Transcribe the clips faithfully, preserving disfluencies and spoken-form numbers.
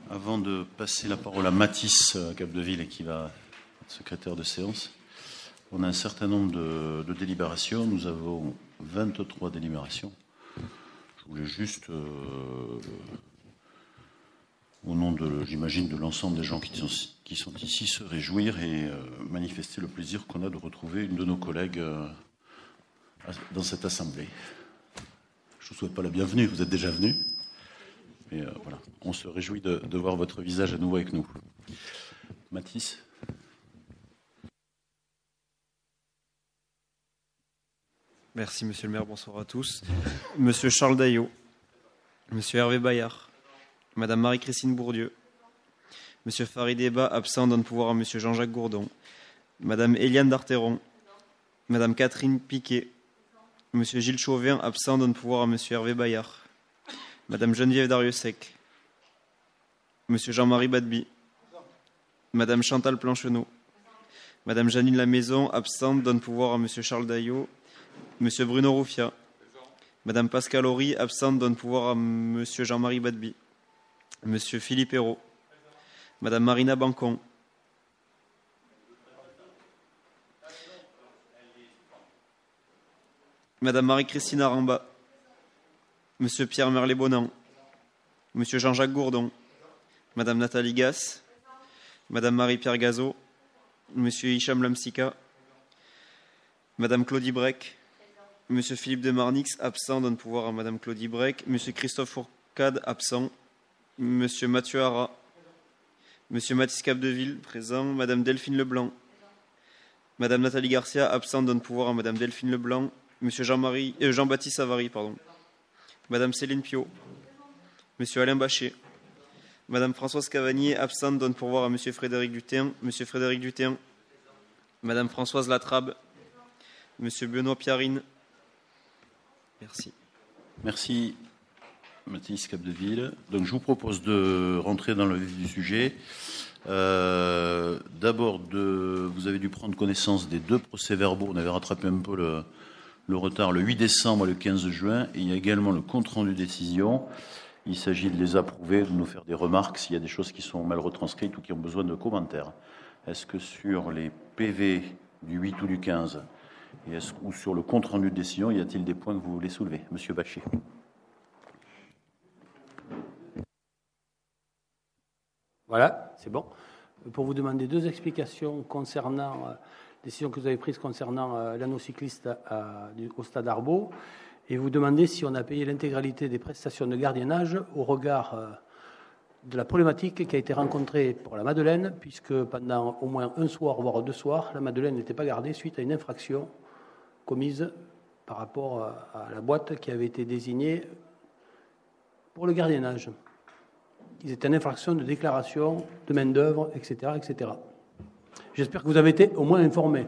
Avant de passer la parole à Mathis Capdeville, qui va être secrétaire de séance, on a un certain nombre de, de délibérations. Nous avons vingt-trois délibérations. Je voulais juste, euh, au nom de, j'imagine, de l'ensemble des gens qui sont, qui sont ici, se réjouir et euh, manifester le plaisir qu'on a de retrouver une de nos collègues euh, dans cette assemblée. Je ne vous souhaite pas la bienvenue, vous êtes déjà venu. Mais euh, voilà, on se réjouit de, de voir votre visage à nouveau avec nous. Mathis. Merci, monsieur le maire. Bonsoir à tous. Monsieur Charles Daillot, monsieur Hervé Bayard, madame Marie-Christine Bourdieu, monsieur Farid Eba, absent, donne pouvoir à monsieur Jean-Jacques Gourdon, madame Éliane Darteron, madame Catherine Piquet, monsieur Gilles Chauvin, absent, donne pouvoir à monsieur Hervé Bayard, madame Geneviève Dariussec, monsieur Jean-Marie Badby, madame Chantal Plancheneau, madame Janine Lamaison, absente, donne pouvoir à monsieur Charles Daillot, monsieur Bruno Rouffia, madame Pascal Horry, absente, donne pouvoir à monsieur Jean-Marie Badby, monsieur Philippe Hérault, madame Marina Bancon, madame Marie-Christine Aramba, monsieur Pierre Merlet-Bonan, monsieur Jean-Jacques Gourdon, madame Nathalie Gasse, madame Marie-Pierre Gazot, monsieur Hicham Lamsika, madame Claudie Brec, monsieur Philippe de Marnix, absent, donne pouvoir à madame Claudie Brec, monsieur Christophe Fourcade, absent, monsieur Mathieu Hara, monsieur Mathis Capdeville, présent, madame Delphine Leblanc, madame Nathalie Garcia, absente, donne pouvoir à madame Delphine Leblanc, monsieur Jean-Marie, euh, Jean-Baptiste Savary, pardon, madame Céline Pio, monsieur Alain Bachet, madame Françoise Cavagnier, absente, donne pouvoir à monsieur Frédéric Dutin, monsieur Frédéric Dutin, madame Françoise Latrabe, monsieur Benoît Piarine. Merci. Merci, Mathis Capdeville. Donc, je vous propose de rentrer dans le vif du sujet. Euh, d'abord, de, vous avez dû prendre connaissance des deux procès-verbaux. On avait rattrapé un peu le, le retard le huit décembre et le quinze juin. Et il y a également le compte-rendu de décision. Il s'agit de les approuver, de nous faire des remarques s'il y a des choses qui sont mal retranscrites ou qui ont besoin de commentaires. Est-ce que sur les P V du huit ou du quinze, et est-ce, ou sur le compte-rendu de décision, y a-t-il des points que vous voulez soulever? Monsieur Bachet. Voilà, c'est bon. Pour vous demander deux explications concernant euh, décisions que vous avez prises concernant euh, l'anneau cycliste à, à, du, au stade Arbaud, et vous demander si on a payé l'intégralité des prestations de gardiennage au regard euh, de la problématique qui a été rencontrée pour la Madeleine, puisque pendant au moins un soir, voire deux soirs, la Madeleine n'était pas gardée suite à une infraction commise par rapport à la boîte qui avait été désignée pour le gardiennage. Ils étaient en infraction de déclaration de main-d'œuvre, et cetera, et cetera. J'espère que vous avez été au moins informés.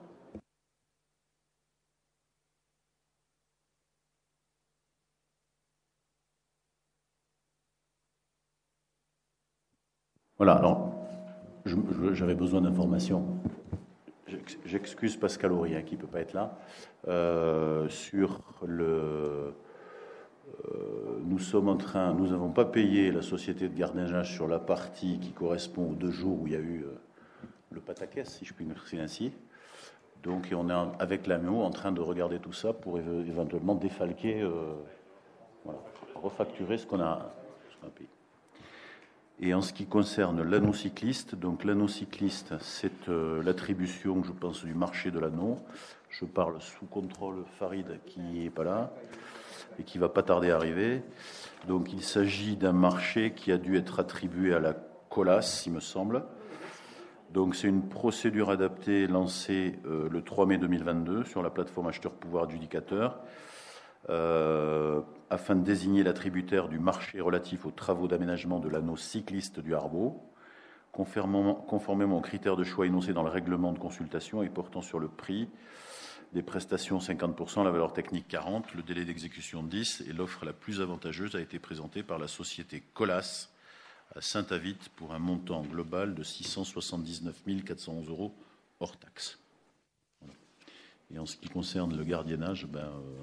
Voilà, alors, je, je, j'avais besoin d'informations. J'excuse Pascal Horry, hein, qui ne peut pas être là. Euh, sur le... Euh, nous sommes en train... Nous n'avons pas payé la société de gardiennage sur la partie qui correspond aux deux jours où il y a eu euh, le pataquès, si je puis me dire ainsi. Donc, et on est avec l'A M O en train de regarder tout ça pour éve- éventuellement défalquer, euh, voilà, refacturer ce qu'on a, ce qu'on a payé. Et en ce qui concerne l'anneau cycliste, donc l'anneau cycliste, c'est euh, l'attribution, je pense, du marché de l'anneau. Je parle sous contrôle Farid, qui n'est pas là et qui va pas tarder à arriver. Donc il s'agit d'un marché qui a dû être attribué à la Colas, il me semble. Donc c'est une procédure adaptée lancée euh, le trois mai deux mille vingt-deux sur la plateforme acheteur pouvoir adjudicateur. Euh, afin de désigner l'attributaire du marché relatif aux travaux d'aménagement de l'anneau cycliste du Arbaud, conformément, conformément aux critères de choix énoncés dans le règlement de consultation et portant sur le prix des prestations cinquante pour cent, la valeur technique quarante, le délai d'exécution dix, et l'offre la plus avantageuse a été présentée par la société Colas à Saint-Avit pour un montant global de six cent soixante-dix-neuf mille quatre cent onze euros hors taxe. Voilà. Et en ce qui concerne le gardiennage, ben... Euh,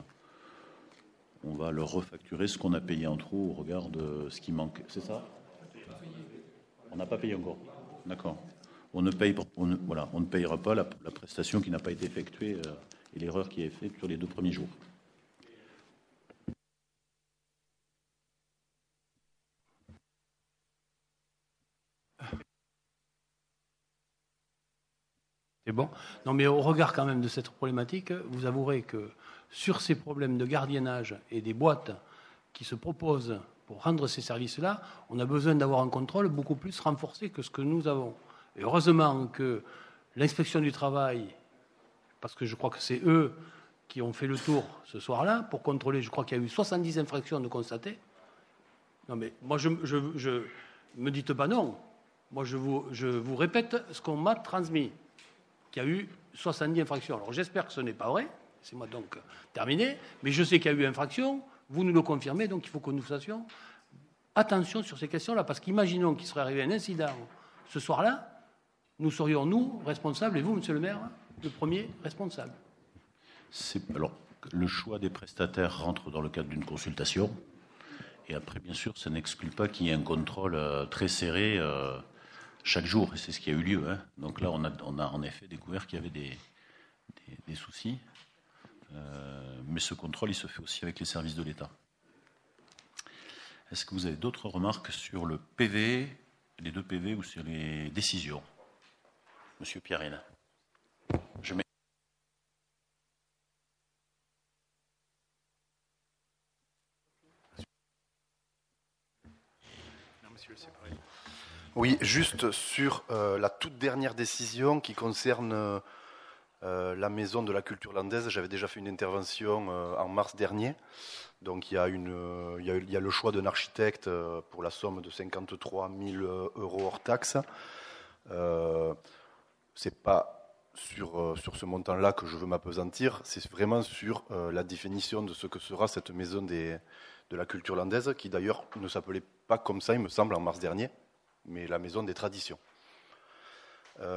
on va leur refacturer ce qu'on a payé en trop au regard de ce qui manque. C'est ça ? On n'a pas payé encore. D'accord. On ne paye, on ne, voilà, on ne payera pas la, la prestation qui n'a pas été effectuée euh, et l'erreur qui est faite sur les deux premiers jours. C'est bon. Non, mais au regard quand même de cette problématique, vous avouerez que sur ces problèmes de gardiennage et des boîtes qui se proposent pour rendre ces services-là, on a besoin d'avoir un contrôle beaucoup plus renforcé que ce que nous avons. Et heureusement que l'inspection du travail, parce que je crois que c'est eux qui ont fait le tour ce soir-là, pour contrôler, je crois qu'il y a eu soixante-dix infractions de constatées. Non, mais moi, je ne me dites pas non. Moi, je vous, je vous répète ce qu'on m'a transmis, qu'il y a eu soixante-dix infractions. Alors, j'espère que ce n'est pas vrai. C'est-moi donc terminé. Mais je sais qu'il y a eu infraction. Vous nous le confirmez, donc il faut que nous fassions attention sur ces questions-là. Parce qu'imaginons qu'il serait arrivé un incident ce soir-là, nous serions, nous, responsables, et vous, monsieur le maire, le premier responsable. C'est, alors, le choix des prestataires rentre dans le cadre d'une consultation. Et après, bien sûr, ça n'exclut pas qu'il y ait un contrôle euh, très serré euh, chaque jour. Et c'est ce qui a eu lieu. Hein. Donc là, on a, on a en effet découvert qu'il y avait des, des, des soucis. Euh, mais ce contrôle, il se fait aussi avec les services de l'État. Est-ce que vous avez d'autres remarques sur le P V, les deux P V ou sur les décisions? Monsieur Pierrel. Je mets... Oui, juste sur euh, la toute dernière décision qui concerne euh, la maison de la culture landaise. J'avais déjà fait une intervention euh, en mars dernier. Donc il y a, une, euh, il y a, il y a le choix d'un architecte euh, pour la somme de cinquante-trois mille euros hors taxe. Euh, c'est pas sur, euh, sur ce montant-là que je veux m'apesantir, c'est vraiment sur euh, la définition de ce que sera cette maison des, de la culture landaise, qui d'ailleurs ne s'appelait pas comme ça, il me semble, en mars dernier, mais la maison des traditions. Euh,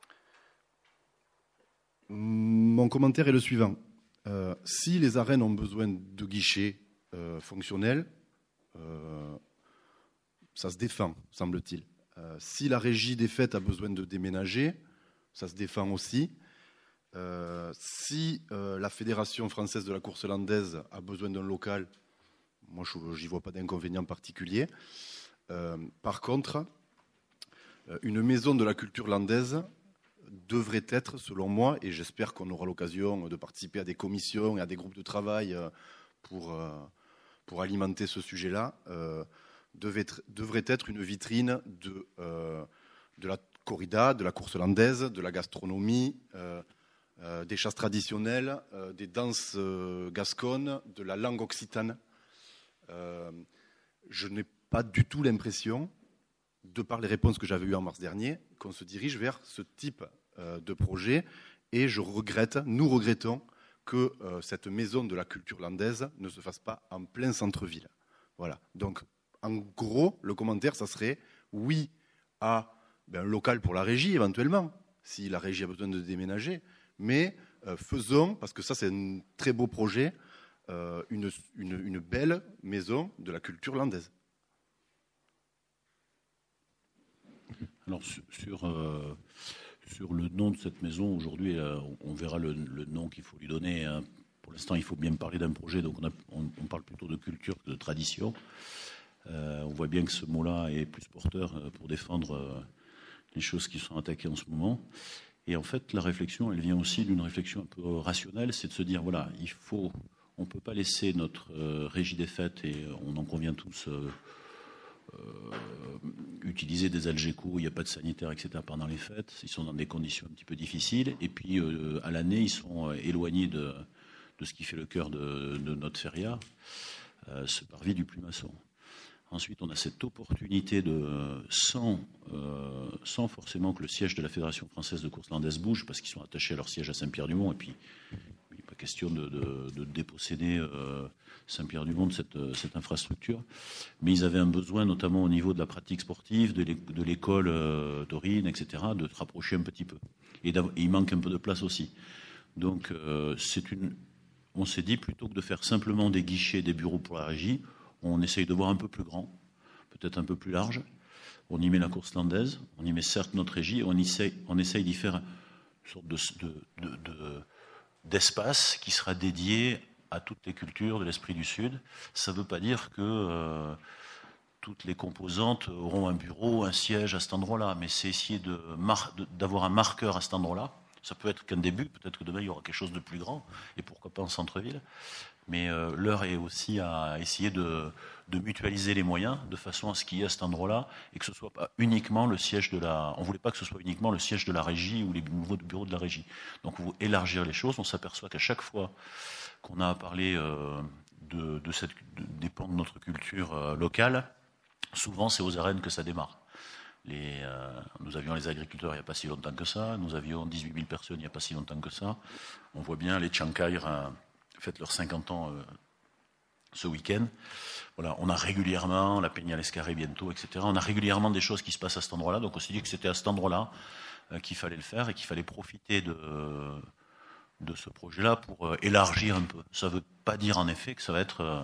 mon commentaire est le suivant. Euh, si les arènes ont besoin de guichets euh, fonctionnels, euh, ça se défend, semble-t-il. Euh, si la régie des fêtes a besoin de déménager, ça se défend aussi. Euh, si euh, la Fédération française de la course landaise a besoin d'un local, moi je n'y vois pas d'inconvénient particulier. Euh, par contre, euh, une maison de la culture landaise devrait être, selon moi, et j'espère qu'on aura l'occasion de participer à des commissions et à des groupes de travail pour, pour alimenter ce sujet-là, euh, devait être, devrait être une vitrine de, euh, de la corrida, de la course landaise, de la gastronomie, euh, euh, des chasses traditionnelles, euh, des danses euh, gasconnes, de la langue occitane. Euh, je n'ai pas du tout l'impression, de par les réponses que j'avais eues en mars dernier, qu'on se dirige vers ce type euh, de projet. Et je regrette, nous regrettons, que euh, cette maison de la culture landaise ne se fasse pas en plein centre-ville. Voilà. Donc, en gros, le commentaire, ça serait oui à ben, un local pour la régie, éventuellement, si la régie a besoin de déménager, mais euh, faisons, parce que ça, c'est un très beau projet, euh, une, une, une belle maison de la culture landaise. Alors, sur, sur, euh, sur le nom de cette maison, aujourd'hui, euh, on verra le, le nom qu'il faut lui donner. Hein. Pour l'instant, il faut bien parler d'un projet, donc on, a, on, on parle plutôt de culture que de tradition. Euh, on voit bien que ce mot-là est plus porteur euh, pour défendre euh, les choses qui sont attaquées en ce moment. Et en fait, la réflexion, elle vient aussi d'une réflexion un peu rationnelle, c'est de se dire, voilà, il faut, on ne peut pas laisser notre euh, régie des fêtes, et on en convient tous, euh, euh, utiliser des algécos où il n'y a pas de sanitaire, et cetera pendant les fêtes. Ils sont dans des conditions un petit peu difficiles. Et puis, euh, à l'année, ils sont euh, éloignés de, de ce qui fait le cœur de, de notre feria, euh, ce parvis du Plumasson. Ensuite, on a cette opportunité de, sans, euh, sans forcément que le siège de la Fédération française de course landaise bouge, parce qu'ils sont attachés à leur siège à Saint-Pierre-du-Mont, et puis il n'est pas question de, de, de déposséder euh, Saint-Pierre-du-Mont de cette, cette infrastructure. Mais ils avaient un besoin, notamment au niveau de la pratique sportive, de l'école euh, taurine, et cetera, de se rapprocher un petit peu. Et, et il manque un peu de place aussi. Donc, euh, c'est une, on s'est dit, plutôt que de faire simplement des guichets, des bureaux pour la régie, on essaye de voir un peu plus grand, peut-être un peu plus large, On y met la course landaise, on y met certes notre régie, on essaye, on essaye d'y faire une sorte de, de, de, de, d'espace qui sera dédié à toutes les cultures de l'Esprit du Sud. Ça ne veut pas dire que euh, toutes les composantes auront un bureau, un siège à cet endroit-là, mais c'est essayer de mar- de, d'avoir un marqueur à cet endroit-là. Ça peut être qu'un début, peut-être que demain il y aura quelque chose de plus grand, et pourquoi pas en centre-ville. Mais euh, l'heure est aussi à essayer de, de mutualiser les moyens de façon à ce qu'il y ait à cet endroit-là et que ce soit pas uniquement le siège de la. On voulait pas que ce soit uniquement le siège de la régie ou les nouveaux bureaux de la régie. Donc, on veut élargir les choses. On s'aperçoit qu'à chaque fois qu'on a à parler euh, de, de cette de, des pans de notre culture euh, locale, souvent c'est aux arènes que ça démarre. Les, euh, nous avions les agriculteurs il n'y a pas si longtemps que ça. Nous avions dix-huit mille personnes il n'y a pas si longtemps que ça. On voit bien les Tchankaïr. Euh, fêtent leurs cinquante ans euh, ce week-end. Voilà, on a régulièrement la Peña l'Escarré bientôt, et cetera. On a régulièrement des choses qui se passent à cet endroit-là. Donc on s'est dit que c'était à cet endroit-là euh, qu'il fallait le faire et qu'il fallait profiter de, de ce projet-là pour euh, élargir un peu. Ça ne veut pas dire en effet que ça va être euh,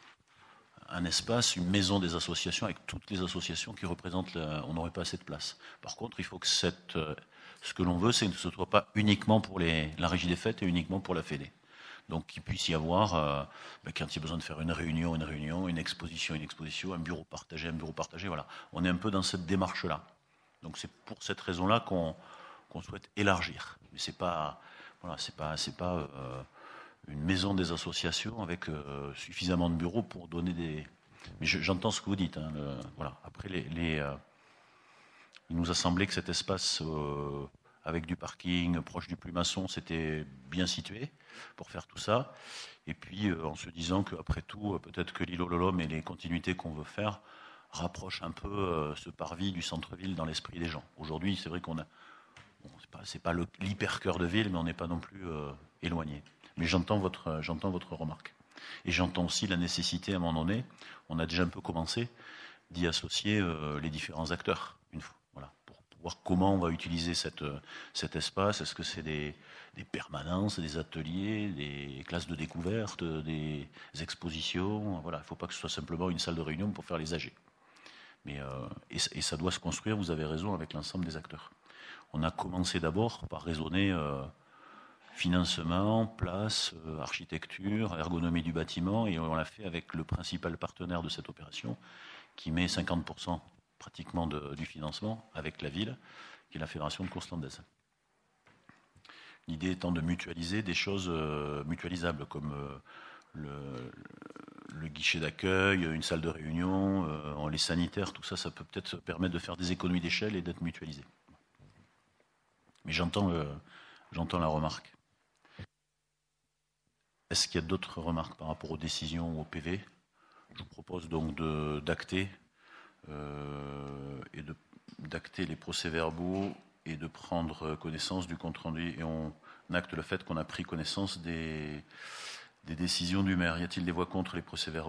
un espace, une maison des associations avec toutes les associations qui représentent. La... On n'aurait pas assez de place. Par contre, il faut que cette, euh, ce que l'on veut, c'est que ce ne soit pas uniquement pour les, la Régie des Fêtes et uniquement pour la Fédé. Donc qu'il puisse y avoir, euh, ben, quand il y a besoin de faire une réunion, une réunion, une exposition, une exposition, un bureau partagé, un bureau partagé, voilà. On est un peu dans cette démarche-là. Donc c'est pour cette raison-là qu'on, qu'on souhaite élargir. Mais c'est pas, voilà, c'est pas, c'est pas euh, une maison des associations avec euh, suffisamment de bureaux pour donner des. Mais je, j'entends ce que vous dites. Hein, le, voilà. Après, les, les, euh, il nous a semblé que cet espace euh, avec du parking proche du Plumasson, c'était bien situé pour faire tout ça. Et puis, euh, en se disant qu'après tout, euh, peut-être que l'île Ololom et les continuités qu'on veut faire rapprochent un peu euh, ce parvis du centre-ville dans l'esprit des gens. Aujourd'hui, c'est vrai qu'on a... Bon, c'est pas, c'est pas le, l'hyper-cœur de ville, mais on n'est pas non plus euh, éloigné. Mais j'entends votre, euh, j'entends votre remarque. Et j'entends aussi la nécessité, à un moment donné, on a déjà un peu commencé, d'y associer euh, les différents acteurs, une fois. Voilà, pour voir comment on va utiliser cette, cet espace. Est-ce que c'est des, des permanences, des ateliers, des classes de découverte, des expositions. Voilà, il ne faut pas que ce soit simplement une salle de réunion pour faire les A G. Mais, euh, et, et ça doit se construire, vous avez raison, avec l'ensemble des acteurs. On a commencé d'abord par raisonner euh, financement, place, euh, architecture, ergonomie du bâtiment, et on l'a fait avec le principal partenaire de cette opération, qui met cinquante pour cent pratiquement de, du financement avec la ville, qui est la Fédération de course landaise. L'idée étant de mutualiser des choses euh, mutualisables, comme euh, le, le guichet d'accueil, une salle de réunion, euh, les sanitaires, tout ça, ça peut peut-être permettre de faire des économies d'échelle et d'être mutualisé. Mais j'entends, le, j'entends la remarque. Est-ce qu'il y a d'autres remarques par rapport aux décisions ou au P V ? Je vous propose donc de, d'acter euh, et de, d'acter les procès-verbaux et de prendre connaissance du compte-rendu. Et on acte le fait qu'on a pris connaissance des, des décisions du maire. Y a-t-il des voix contre les procès-verbaux ?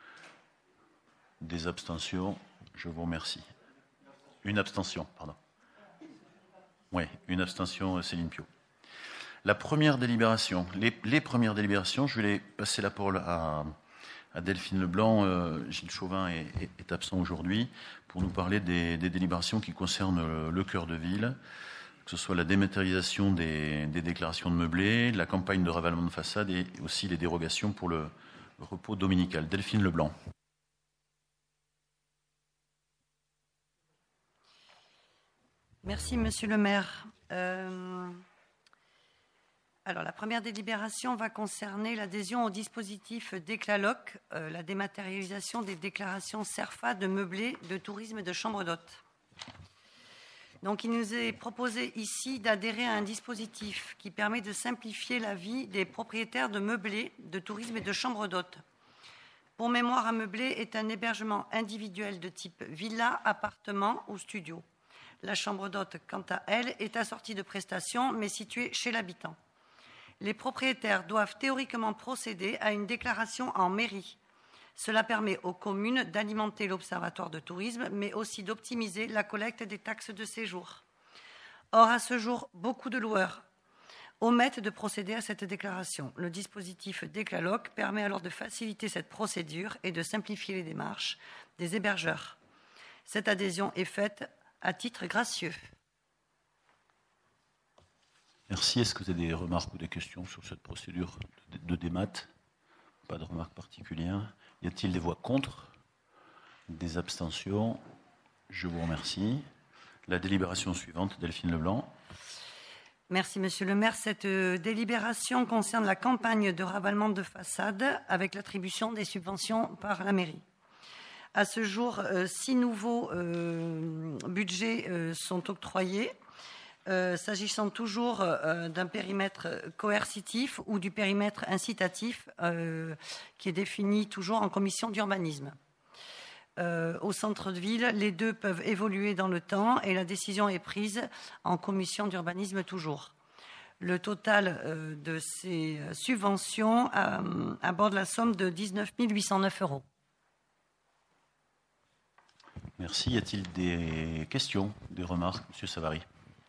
Des abstentions ? Je vous remercie. Une abstention, pardon. Oui, une abstention, Céline Pio. La première délibération, les, les premières délibérations, je vais passer la parole à, à Delphine Leblanc. Euh, Gilles Chauvin est, est, est absent aujourd'hui pour nous parler des, des délibérations qui concernent le, le cœur de ville, que ce soit la dématérialisation des, des déclarations de meublé, la campagne de ravalement de façade et aussi les dérogations pour le, le repos dominical. Delphine Leblanc. Merci, Monsieur le maire. Euh, alors, la première délibération va concerner l'adhésion au dispositif Déclaloc, euh, la dématérialisation des déclarations CERFA de meublé, de tourisme et de chambre d'hôtes. Donc, il nous est proposé ici d'adhérer à un dispositif qui permet de simplifier la vie des propriétaires de meublés, de tourisme et de chambre d'hôtes. Pour mémoire, un meublé est un hébergement individuel de type villa, appartement ou studio. La chambre d'hôte, quant à elle, est assortie de prestations, mais située chez l'habitant. Les propriétaires doivent théoriquement procéder à une déclaration en mairie. Cela permet aux communes d'alimenter l'observatoire de tourisme, mais aussi d'optimiser la collecte des taxes de séjour. Or, à ce jour, beaucoup de loueurs omettent de procéder à cette déclaration. Le dispositif Déclaloc permet alors de faciliter cette procédure et de simplifier les démarches des hébergeurs. Cette adhésion est faite à titre gracieux. Merci. Est-ce que vous avez des remarques ou des questions sur cette procédure de, de démat? Pas de remarques particulières. Y a-t-il des voix contre? Des abstentions? Je vous remercie. La délibération suivante, Delphine Leblanc. Merci, Monsieur le maire. Cette euh, délibération concerne la campagne de ravalement de façade avec l'attribution des subventions par la mairie. À ce jour, euh, six nouveaux euh, budgets euh, sont octroyés. Euh, s'agissant toujours euh, d'un périmètre coercitif ou du périmètre incitatif euh, qui est défini toujours en commission d'urbanisme. Euh, au centre-ville, les deux peuvent évoluer dans le temps et la décision est prise en commission d'urbanisme toujours. Le total euh, de ces subventions euh, aborde la somme de dix-neuf mille huit cent neuf euros. Merci. Y a-t-il des questions, des remarques, Monsieur Savary?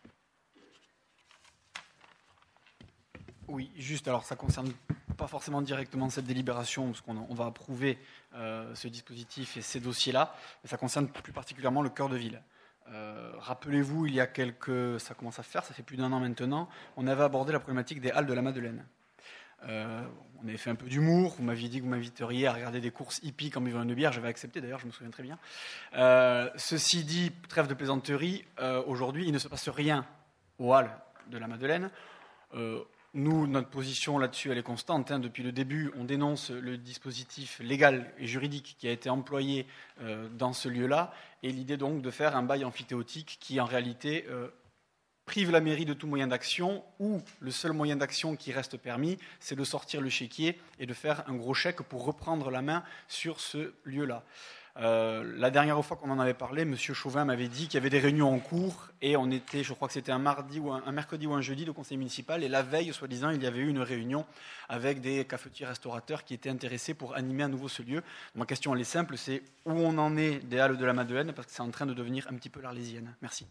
Oui, juste, alors ça ne concerne pas forcément directement cette délibération, parce qu'on on va approuver euh, ce dispositif et ces dossiers-là, mais ça concerne plus particulièrement le cœur de ville. Euh, rappelez-vous, il y a quelques... ça commence à faire, ça fait plus d'un an maintenant, on avait abordé la problématique des halles de la Madeleine. Euh, on avait fait un peu d'humour, vous m'aviez dit que vous m'inviteriez à regarder des courses hippiques en buvant une bière, j'avais accepté d'ailleurs, je me souviens très bien. Euh, ceci dit, trêve de plaisanterie, euh, aujourd'hui il ne se passe rien aux halles de la Madeleine. Euh, Nous, notre position là-dessus, elle est constante. Hein. Depuis le début, on dénonce le dispositif légal et juridique qui a été employé euh, dans ce lieu-là, et l'idée donc de faire un bail amphithéotique qui, en réalité, euh, prive la mairie de tout moyen d'action, ou le seul moyen d'action qui reste permis, c'est de sortir le chéquier et de faire un gros chèque pour reprendre la main sur ce lieu-là. Euh, la dernière fois qu'on en avait parlé, M. Chauvin m'avait dit qu'il y avait des réunions en cours et on était, je crois que c'était un mardi ou un, un mercredi ou un jeudi de conseil municipal, et la veille, soi-disant, il y avait eu une réunion avec des cafetiers restaurateurs qui étaient intéressés pour animer à nouveau ce lieu. Ma question, elle est simple, c'est où on en est des halles de la Madeleine, parce que c'est en train de devenir un petit peu l'Arlésienne. Merci.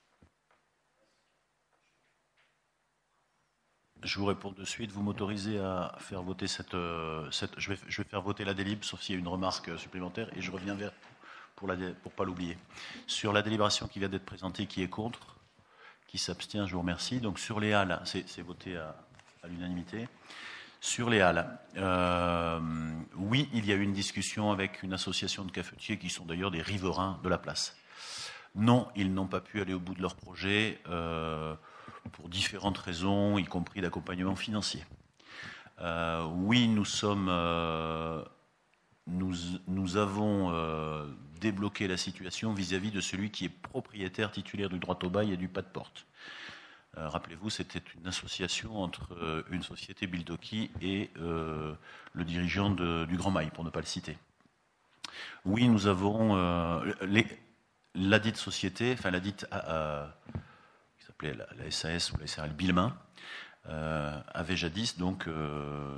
Je vous réponds de suite. Vous m'autorisez à faire voter cette... cette je, vais, je vais faire voter la délib, sauf s'il y a une remarque supplémentaire, et je reviens vers pour ne pour pas l'oublier. Sur la délibération qui vient d'être présentée, qui est contre, qui s'abstient, je vous remercie. Donc sur les halles, c'est, c'est voté à, à l'unanimité. Sur les halles, euh, oui, il y a eu une discussion avec une association de cafetiers qui sont d'ailleurs des riverains de la place. Non, ils n'ont pas pu aller au bout de leur projet, euh, pour différentes raisons, y compris d'accompagnement financier. Euh, oui, nous sommes, euh, nous, nous avons euh, débloqué la situation vis-à-vis de celui qui est propriétaire titulaire du droit au bail et du pas de porte. Euh, rappelez-vous, c'était une association entre euh, une société Bildoki et euh, le dirigeant de, du Grand Mail, pour ne pas le citer. Oui, nous avons euh, les, la dite société, enfin la dite euh, qui s'appelait la, la S A S ou la S A R L Bilmain, euh, avait jadis donc euh,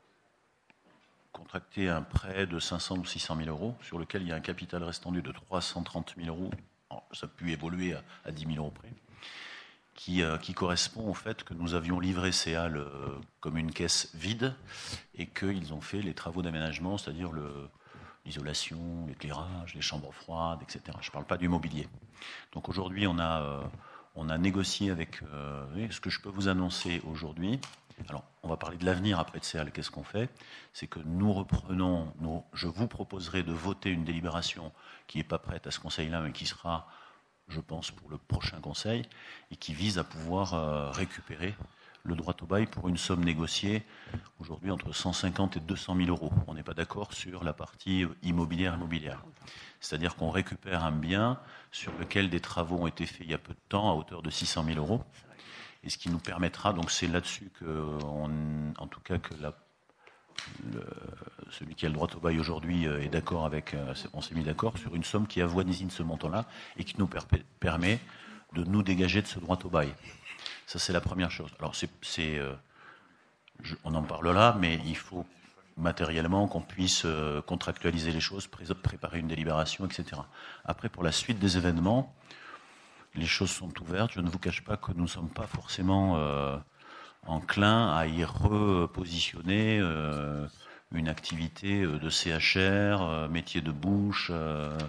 contracté un prêt de cinq cents ou six cent mille euros, sur lequel il y a un capital restendu de trois cent trente mille euros. Alors, ça a pu évoluer à, à dix mille euros près. Qui, euh, qui correspond au fait que nous avions livré ces halles euh, comme une caisse vide et qu'ils ont fait les travaux d'aménagement, c'est-à-dire le, l'isolation, l'éclairage, les chambres froides, et cetera. Je ne parle pas du mobilier. Donc aujourd'hui, on a, euh, on a négocié avec... Euh, ce que je peux vous annoncer aujourd'hui, alors on va parler de l'avenir après de ces halles, qu'est-ce qu'on fait? C'est que nous reprenons, nous, je vous proposerai de voter une délibération qui n'est pas prête à ce conseil-là, mais qui sera... je pense, pour le prochain conseil, et qui vise à pouvoir euh, récupérer le droit au bail pour une somme négociée, aujourd'hui entre cent cinquante et deux cent mille euros. On n'est pas d'accord sur la partie immobilière immobilière. C'est-à-dire qu'on récupère un bien sur lequel des travaux ont été faits il y a peu de temps à hauteur de six cent mille euros, et ce qui nous permettra, donc c'est là-dessus que, on, en tout cas, que la Le, celui qui a le droit au bail aujourd'hui est d'accord avec, on s'est mis d'accord sur une somme qui avoisine ce montant-là et qui nous per- permet de nous dégager de ce droit au bail. Ça, c'est la première chose. Alors, c'est, c'est, euh, je, on en parle là, mais il faut matériellement qu'on puisse euh, contractualiser les choses, pré- préparer une délibération, et cetera. Après, pour la suite des événements, les choses sont ouvertes. Je ne vous cache pas que nous ne sommes pas forcément... Euh, enclin à y repositionner euh, une activité de C H R, euh, métier de bouche, euh,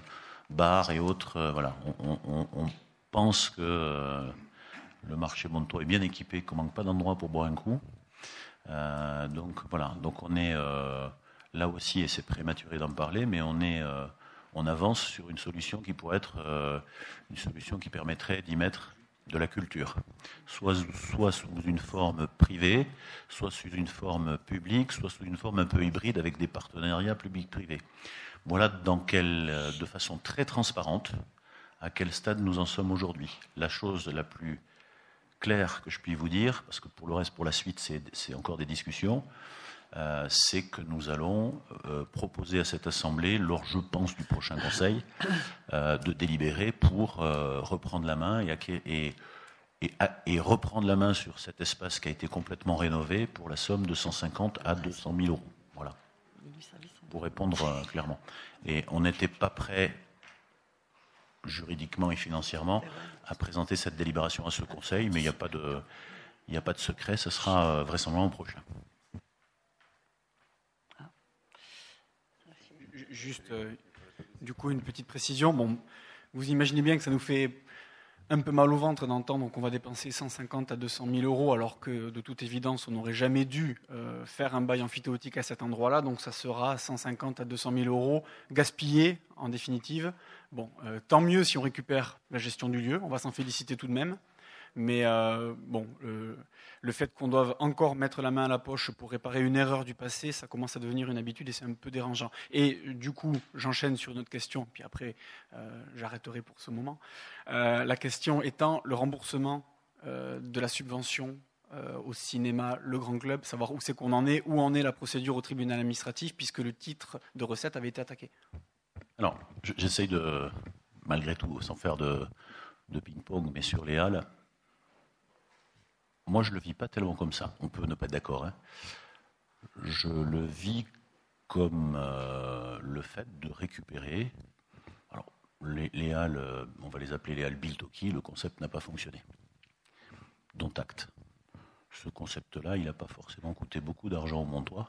bars et autres. Euh, voilà, on, on, on pense que euh, le marché Montaut est bien équipé, qu'on manque pas d'endroit pour boire un coup. Euh, donc voilà, donc on est euh, là aussi, et c'est prématuré d'en parler, mais on est, euh, on avance sur une solution qui pourrait être euh, une solution qui permettrait d'y mettre de la culture, soit, soit sous une forme privée, soit sous une forme publique, soit sous une forme un peu hybride avec des partenariats publics-privés. Voilà dans quel, de façon très transparente, à quel stade nous en sommes aujourd'hui. La chose la plus claire que je puis vous dire, parce que pour le reste, pour la suite, c'est, c'est encore des discussions, euh, c'est que nous allons euh, proposer à cette Assemblée, lors, je pense, du prochain Conseil, euh, de délibérer pour euh, reprendre la main et, et, et, et reprendre la main sur cet espace qui a été complètement rénové pour la somme de cent cinquante à deux cent mille euros. Voilà. Pour répondre euh, clairement. Et on n'était pas prêt, juridiquement et financièrement, à présenter cette délibération à ce Conseil, mais il n'y a pas de, il n'y a pas de secret, ce sera euh, vraisemblablement prochain. Juste, euh, du coup, une petite précision. Bon, vous imaginez bien que ça nous fait un peu mal au ventre d'entendre qu'on va dépenser cent cinquante à deux cent mille euros, alors que, de toute évidence, on n'aurait jamais dû euh, faire un bail amphithéotique à cet endroit-là. Donc, ça sera cent cinquante à deux cent mille euros gaspillés, en définitive. Bon, euh, tant mieux si on récupère la gestion du lieu. On va s'en féliciter tout de même. Mais euh, bon, le, le fait qu'on doive encore mettre la main à la poche pour réparer une erreur du passé, ça commence à devenir une habitude et c'est un peu dérangeant. Et du coup, j'enchaîne sur une autre question, puis après, euh, j'arrêterai pour ce moment. Euh, la question étant le remboursement euh, de la subvention euh, au cinéma Le Grand Club, savoir où c'est qu'on en est, où en est la procédure au tribunal administratif, puisque le titre de recette avait été attaqué. Alors, j'essaye de, malgré tout, sans faire de, de ping-pong, mais sur les halles, moi, je ne le vis pas tellement comme ça. On peut ne pas être d'accord. Hein. Je le vis comme euh, le fait de récupérer. Alors, les, les halles, on va les appeler les halles Biltoki, le concept n'a pas fonctionné. Dont acte. Ce concept-là, il n'a pas forcément coûté beaucoup d'argent au Montois.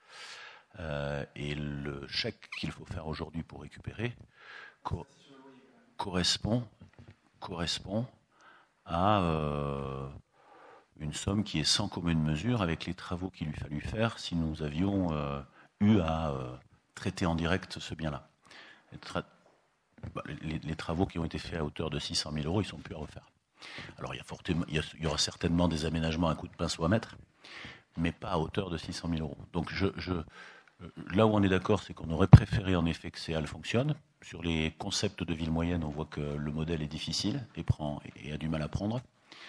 Euh, et le chèque qu'il faut faire aujourd'hui pour récupérer co- correspond, correspond à... Euh, une somme qui est sans commune mesure avec les travaux qu'il lui fallut faire si nous avions euh, eu à euh, traiter en direct ce bien-là. Les, tra- bah, les, les travaux qui ont été faits à hauteur de six cent mille euros, ils ne sont plus à refaire. Alors il y, a fortement, il, y a, il y aura certainement des aménagements à coup de pinceau à mettre, mais pas à hauteur de six cent mille euros. Donc je, je, là où on est d'accord, c'est qu'on aurait préféré en effet que ces halles fonctionnent. Sur les concepts de ville moyenne, on voit que le modèle est difficile et, prend, et a du mal à prendre.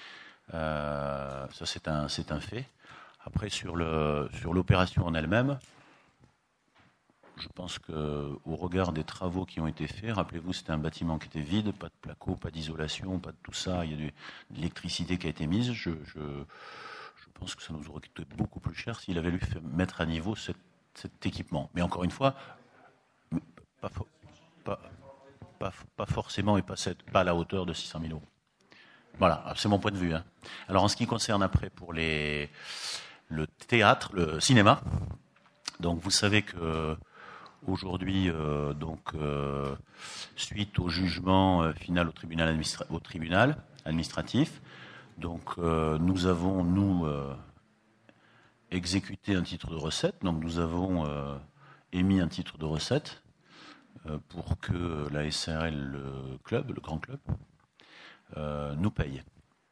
Euh, ça c'est un, c'est un fait. Après sur, le, sur l'opération en elle-même, je pense qu'au regard des travaux qui ont été faits, rappelez-vous c'était un bâtiment qui était vide, pas de placo, pas d'isolation, pas de tout ça, il y a de l'électricité qui a été mise, je, je, je pense que ça nous aurait coûté beaucoup plus cher s'il avait fallu mettre à niveau cet, cet équipement. Mais encore une fois, pas, pas, pas, pas forcément et pas, cette, pas à la hauteur de six cent mille euros. Voilà, c'est mon point de vue. Hein. Alors en ce qui concerne après pour les, le théâtre, le cinéma, donc vous savez que aujourd'hui, euh, donc euh, suite au jugement euh, final au tribunal, administra- au tribunal administratif, donc euh, nous avons nous euh, exécuté un titre de recette. Donc nous avons euh, émis un titre de recette euh, pour que la S A R L, le club, le grand club, Euh, nous paye.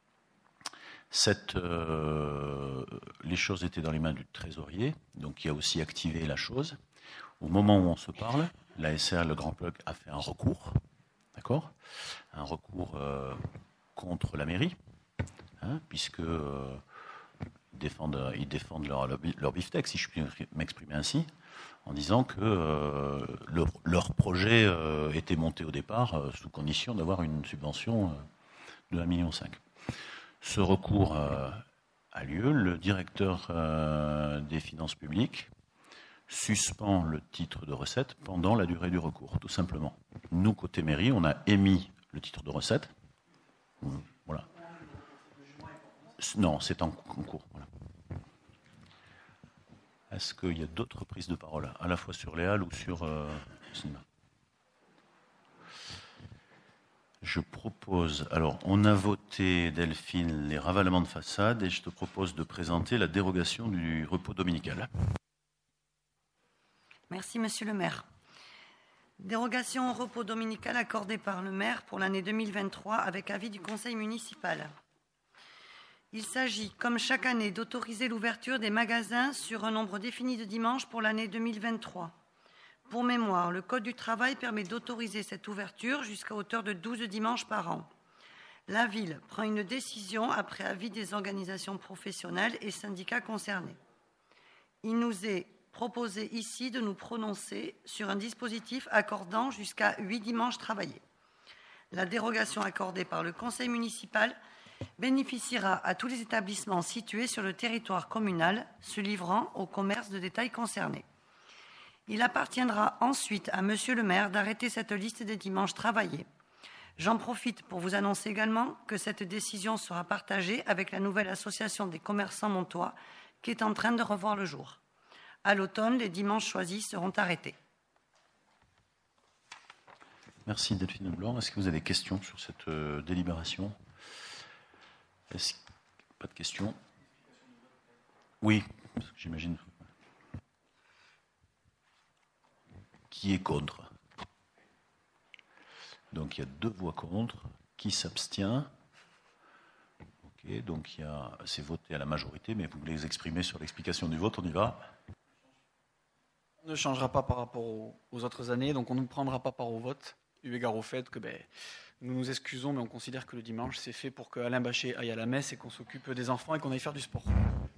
Cette, euh, les choses étaient dans les mains du trésorier, donc qui a aussi activé la chose. Au moment où on se parle, la S R L, le Grand Club, a fait un recours, d'accord, un recours euh, contre la mairie, hein, puisque euh, ils défendent, ils défendent leur, leur, leur beefsteak, si je puis m'exprimer ainsi, en disant que euh, leur, leur projet euh, était monté au départ euh, sous condition d'avoir une subvention euh, de un virgule cinq million. Ce recours euh, a lieu. Le directeur euh, des finances publiques suspend le titre de recette pendant la durée du recours, tout simplement. Nous, côté mairie, on a émis le titre de recette. Voilà. Non, c'est en cours. Voilà. Est-ce qu'il y a d'autres prises de parole, à la fois sur les halles ou sur euh, le cinéma ? Je propose, alors on a voté, Delphine, les ravalements de façade et je te propose de présenter la dérogation du repos dominical. Merci, Monsieur le maire. Dérogation au repos dominical accordée par le maire pour l'année deux mille vingt-trois avec avis du conseil municipal. Il s'agit, comme chaque année, d'autoriser l'ouverture des magasins sur un nombre défini de dimanches pour l'année deux mille vingt-trois. Pour mémoire, le Code du travail permet d'autoriser cette ouverture jusqu'à hauteur de douze dimanches par an. La ville prend une décision après avis des organisations professionnelles et syndicats concernés. Il nous est proposé ici de nous prononcer sur un dispositif accordant jusqu'à huit dimanches travaillés. La dérogation accordée par le conseil municipal bénéficiera à tous les établissements situés sur le territoire communal se livrant au commerce de détail concerné. Il appartiendra ensuite à Monsieur le maire d'arrêter cette liste des dimanches travaillés. J'en profite pour vous annoncer également que cette décision sera partagée avec la nouvelle association des commerçants montois qui est en train de revoir le jour. À l'automne, les dimanches choisis seront arrêtés. Merci Delphine Blanc. Est-ce que vous avez des questions sur cette euh, délibération? Est-ce... Pas de questions? Oui, parce que j'imagine. Qui est contre? Donc il y a deux voix contre. Qui s'abstient? Ok, donc il y a... c'est voté à la majorité, mais vous voulez les exprimer sur l'explication du vote, on y va? On ne changera pas par rapport aux, aux autres années, donc on ne prendra pas part au vote, eu égard au fait que ben, nous nous excusons, mais on considère que le dimanche, c'est fait pour qu'Alain Bachet aille à la messe et qu'on s'occupe des enfants et qu'on aille faire du sport.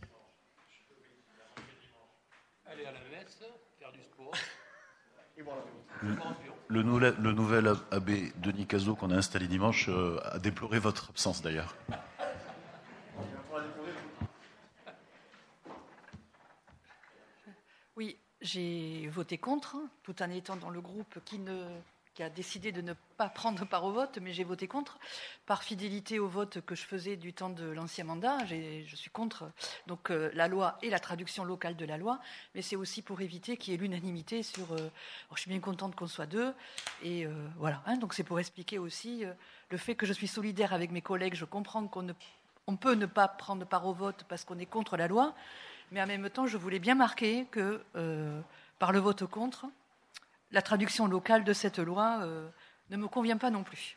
Aller à la messe, faire du sport. Le, le, nouvel, le nouvel abbé Denis Cazot qu'on a installé dimanche euh, a déploré votre absence d'ailleurs. Oui, j'ai voté contre, tout en étant dans le groupe qui, ne, qui a décidé de ne pas prendre part au vote, mais j'ai voté contre, par fidélité au vote que je faisais du temps de l'ancien mandat. J'ai, je suis contre donc, euh, la loi et la traduction locale de la loi, mais c'est aussi pour éviter qu'il y ait l'unanimité sur... Euh, je suis bien contente qu'on soit deux, et euh, voilà. Hein, donc c'est pour expliquer aussi euh, le fait que je suis solidaire avec mes collègues. Je comprends qu'on ne, on peut ne pas prendre part au vote parce qu'on est contre la loi, mais en même temps, je voulais bien marquer que, euh, par le vote contre, la traduction locale de cette loi euh, ne me convient pas non plus.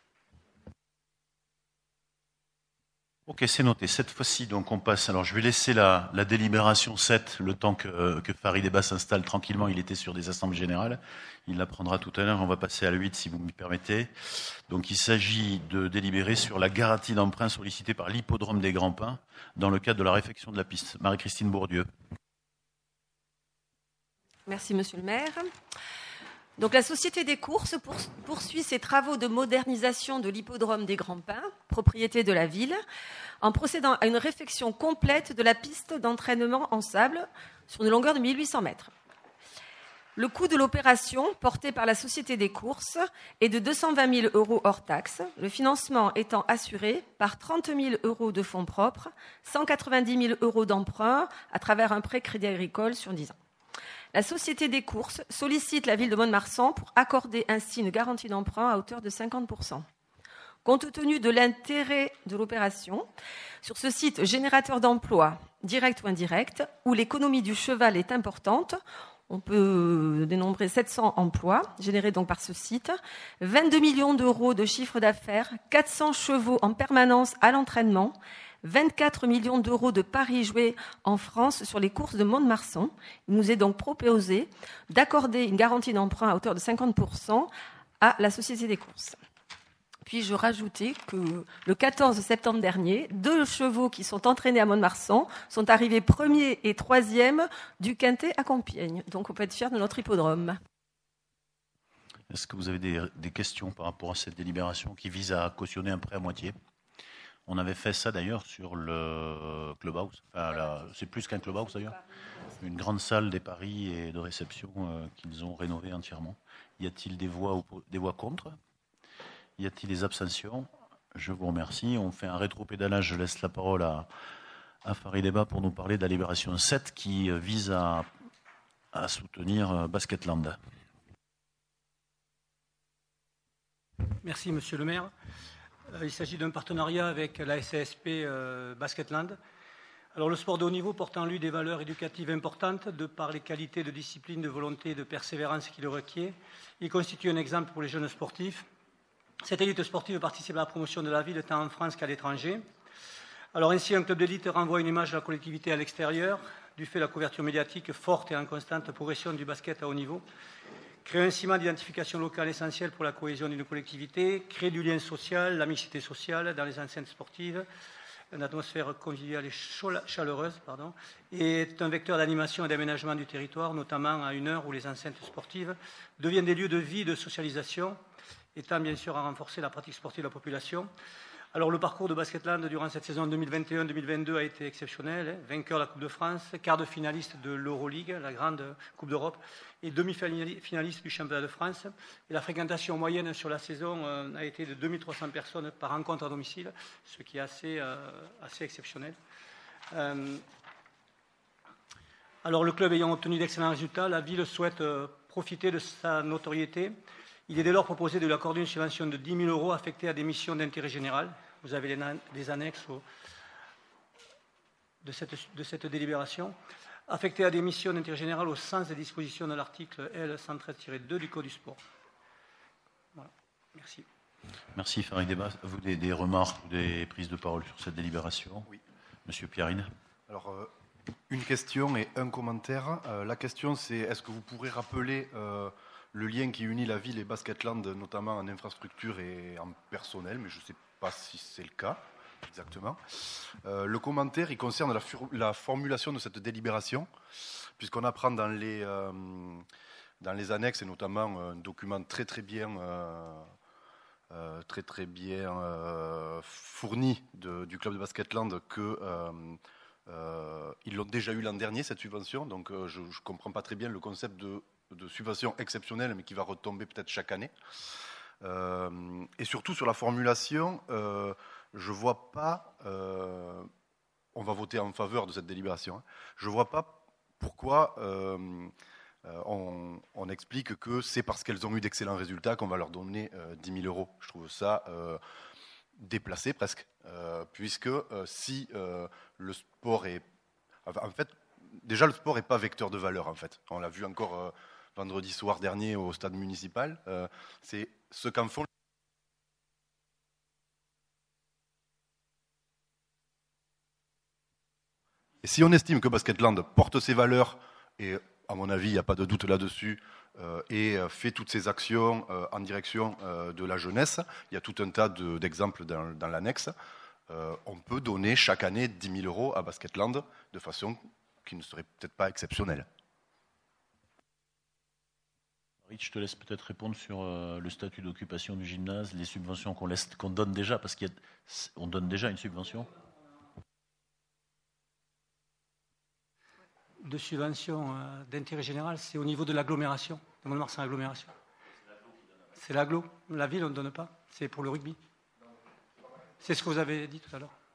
Ok, c'est noté. Cette fois-ci, donc, on passe. Alors, je vais laisser la, la délibération sept, le temps que, euh, que Farid Eba s'installe tranquillement. Il était sur des assemblées générales. Il la prendra tout à l'heure. On va passer à la huit, si vous me permettez. Donc, il s'agit de délibérer sur la garantie d'emprunt sollicitée par l'hippodrome des Grands Pins dans le cadre de la réfection de la piste. Marie-Christine Bourdieu. Merci, monsieur le maire. Donc, la Société des courses poursuit ses travaux de modernisation de l'hippodrome des Grands Pins, propriété de la ville, en procédant à une réfection complète de la piste d'entraînement en sable sur une longueur de mille huit cents mètres. Le coût de l'opération, porté par la Société des courses, est de deux cent vingt mille euros hors taxes, le financement étant assuré par trente mille euros de fonds propres, cent quatre-vingt-dix mille euros d'emprunt à travers un prêt crédit agricole sur dix ans. La Société des courses sollicite la ville de Mont-de-Marsan pour accorder ainsi une garantie d'emprunt à hauteur de cinquante pour cent. Compte tenu de l'intérêt de l'opération, sur ce site générateur d'emplois, direct ou indirect, où l'économie du cheval est importante, on peut dénombrer sept cents emplois générés donc par ce site, vingt-deux millions d'euros de chiffre d'affaires, quatre cents chevaux en permanence à l'entraînement, vingt-quatre millions d'euros de paris joués en France sur les courses de Mont-de-Marsan. Il nous est donc proposé d'accorder une garantie d'emprunt à hauteur de cinquante pour cent à la Société des courses. Puis-je rajouter que le quatorze septembre dernier, deux chevaux qui sont entraînés à Mont-de-Marsan sont arrivés premiers et troisième du Quintet à Compiègne. Donc on peut être fiers de notre hippodrome. Est-ce que vous avez des, des questions par rapport à cette délibération qui vise à cautionner un prêt à moitié? On avait fait ça d'ailleurs sur le clubhouse. Enfin, la, c'est plus qu'un clubhouse d'ailleurs. Une grande salle des paris et de réception euh, qu'ils ont rénovée entièrement. Y a-t-il des voix, des voix contre? Y a-t-il des abstentions? Je vous remercie. On fait un rétropédalage. Je laisse la parole à, à Farid Eba pour nous parler de la libération sept qui vise à, à soutenir Basketland. Merci, monsieur le maire. Il s'agit d'un partenariat avec la S A S P euh, Basketland. Alors, le sport de haut niveau porte en lui des valeurs éducatives importantes de par les qualités de discipline, de volonté et de persévérance qu'il requiert. Il constitue un exemple pour les jeunes sportifs. Cette élite sportive participe à la promotion de la ville tant en France qu'à l'étranger. Alors ainsi, un club d'élite renvoie une image de la collectivité à l'extérieur, du fait de la couverture médiatique forte et en constante progression du basket à haut niveau. Créer un ciment d'identification locale essentiel pour la cohésion d'une collectivité, créer du lien social, la mixité sociale dans les enceintes sportives, une atmosphère conviviale et chaleureuse, pardon, est un vecteur d'animation et d'aménagement du territoire, notamment à une heure où les enceintes sportives deviennent des lieux de vie et de socialisation, étant bien sûr à renforcer la pratique sportive de la population. Alors le parcours de Basketland durant cette saison deux mille vingt et un deux mille vingt-deux a été exceptionnel, hein, vainqueur de la Coupe de France, quart de finaliste de l'Euroleague, la grande Coupe d'Europe, et demi-finaliste du Championnat de France. Et la fréquentation moyenne sur la saison euh, a été de deux mille trois cents personnes par rencontre à domicile, ce qui est assez, euh, assez exceptionnel. Euh, alors le club ayant obtenu d'excellents résultats, la ville souhaite euh, profiter de sa notoriété. Il est dès lors proposé de lui accorder une subvention de dix mille euros affectée à des missions d'intérêt général. Vous avez les, les annexes au, de, cette, de cette délibération. Affectée à des missions d'intérêt général au sens des dispositions de l'article L cent treize tiret deux du Code du sport. Voilà. Merci. Merci Farid Débat. Vous avez des remarques ou des prises de parole sur cette délibération? Oui. Monsieur Pierrine. Alors, euh, une question et un commentaire. Euh, la question, c'est est-ce que vous pourrez rappeler euh, le lien qui unit la ville et Basketland, notamment en infrastructure et en personnel, mais je ne sais pas si c'est le cas exactement. Euh, le commentaire, il concerne la, la formulation de cette délibération, puisqu'on apprend dans les, euh, dans les annexes, et notamment un document très très bien, euh, euh, très, très bien euh, fourni de, du club de Basketland, que euh, euh, ils l'ont déjà eu l'an dernier, cette subvention, donc euh, je ne comprends pas très bien le concept de de subvention exceptionnelle, mais qui va retomber peut-être chaque année. Euh, et surtout sur la formulation, euh, je ne vois pas, euh, on va voter en faveur de cette délibération, hein, je ne vois pas pourquoi euh, on, on explique que c'est parce qu'elles ont eu d'excellents résultats qu'on va leur donner euh, dix mille euros. Je trouve ça euh, déplacé presque, euh, puisque euh, si euh, le sport est... En fait, déjà le sport n'est pas vecteur de valeur, en fait. On l'a vu encore... Euh, vendredi soir dernier au stade municipal, euh, c'est ce qu'en font. Et si on estime que Basketland porte ses valeurs, et à mon avis, il n'y a pas de doute là-dessus, euh, et fait toutes ses actions euh, en direction euh, de la jeunesse, il y a tout un tas de, d'exemples dans, dans l'annexe, euh, on peut donner chaque année dix mille euros à Basketland de façon qui ne serait peut-être pas exceptionnelle. Je te laisse peut-être répondre sur euh, le statut d'occupation du gymnase, les subventions qu'on laisse, qu'on donne déjà, parce qu'on donne déjà une subvention. De subvention euh, d'intérêt général, c'est au niveau de l'agglomération. De Mont-de-Marsan, l'agglomération. C'est l'agglo. La ville, on ne donne pas. C'est pour le rugby. C'est ce que vous avez dit tout à l'heure.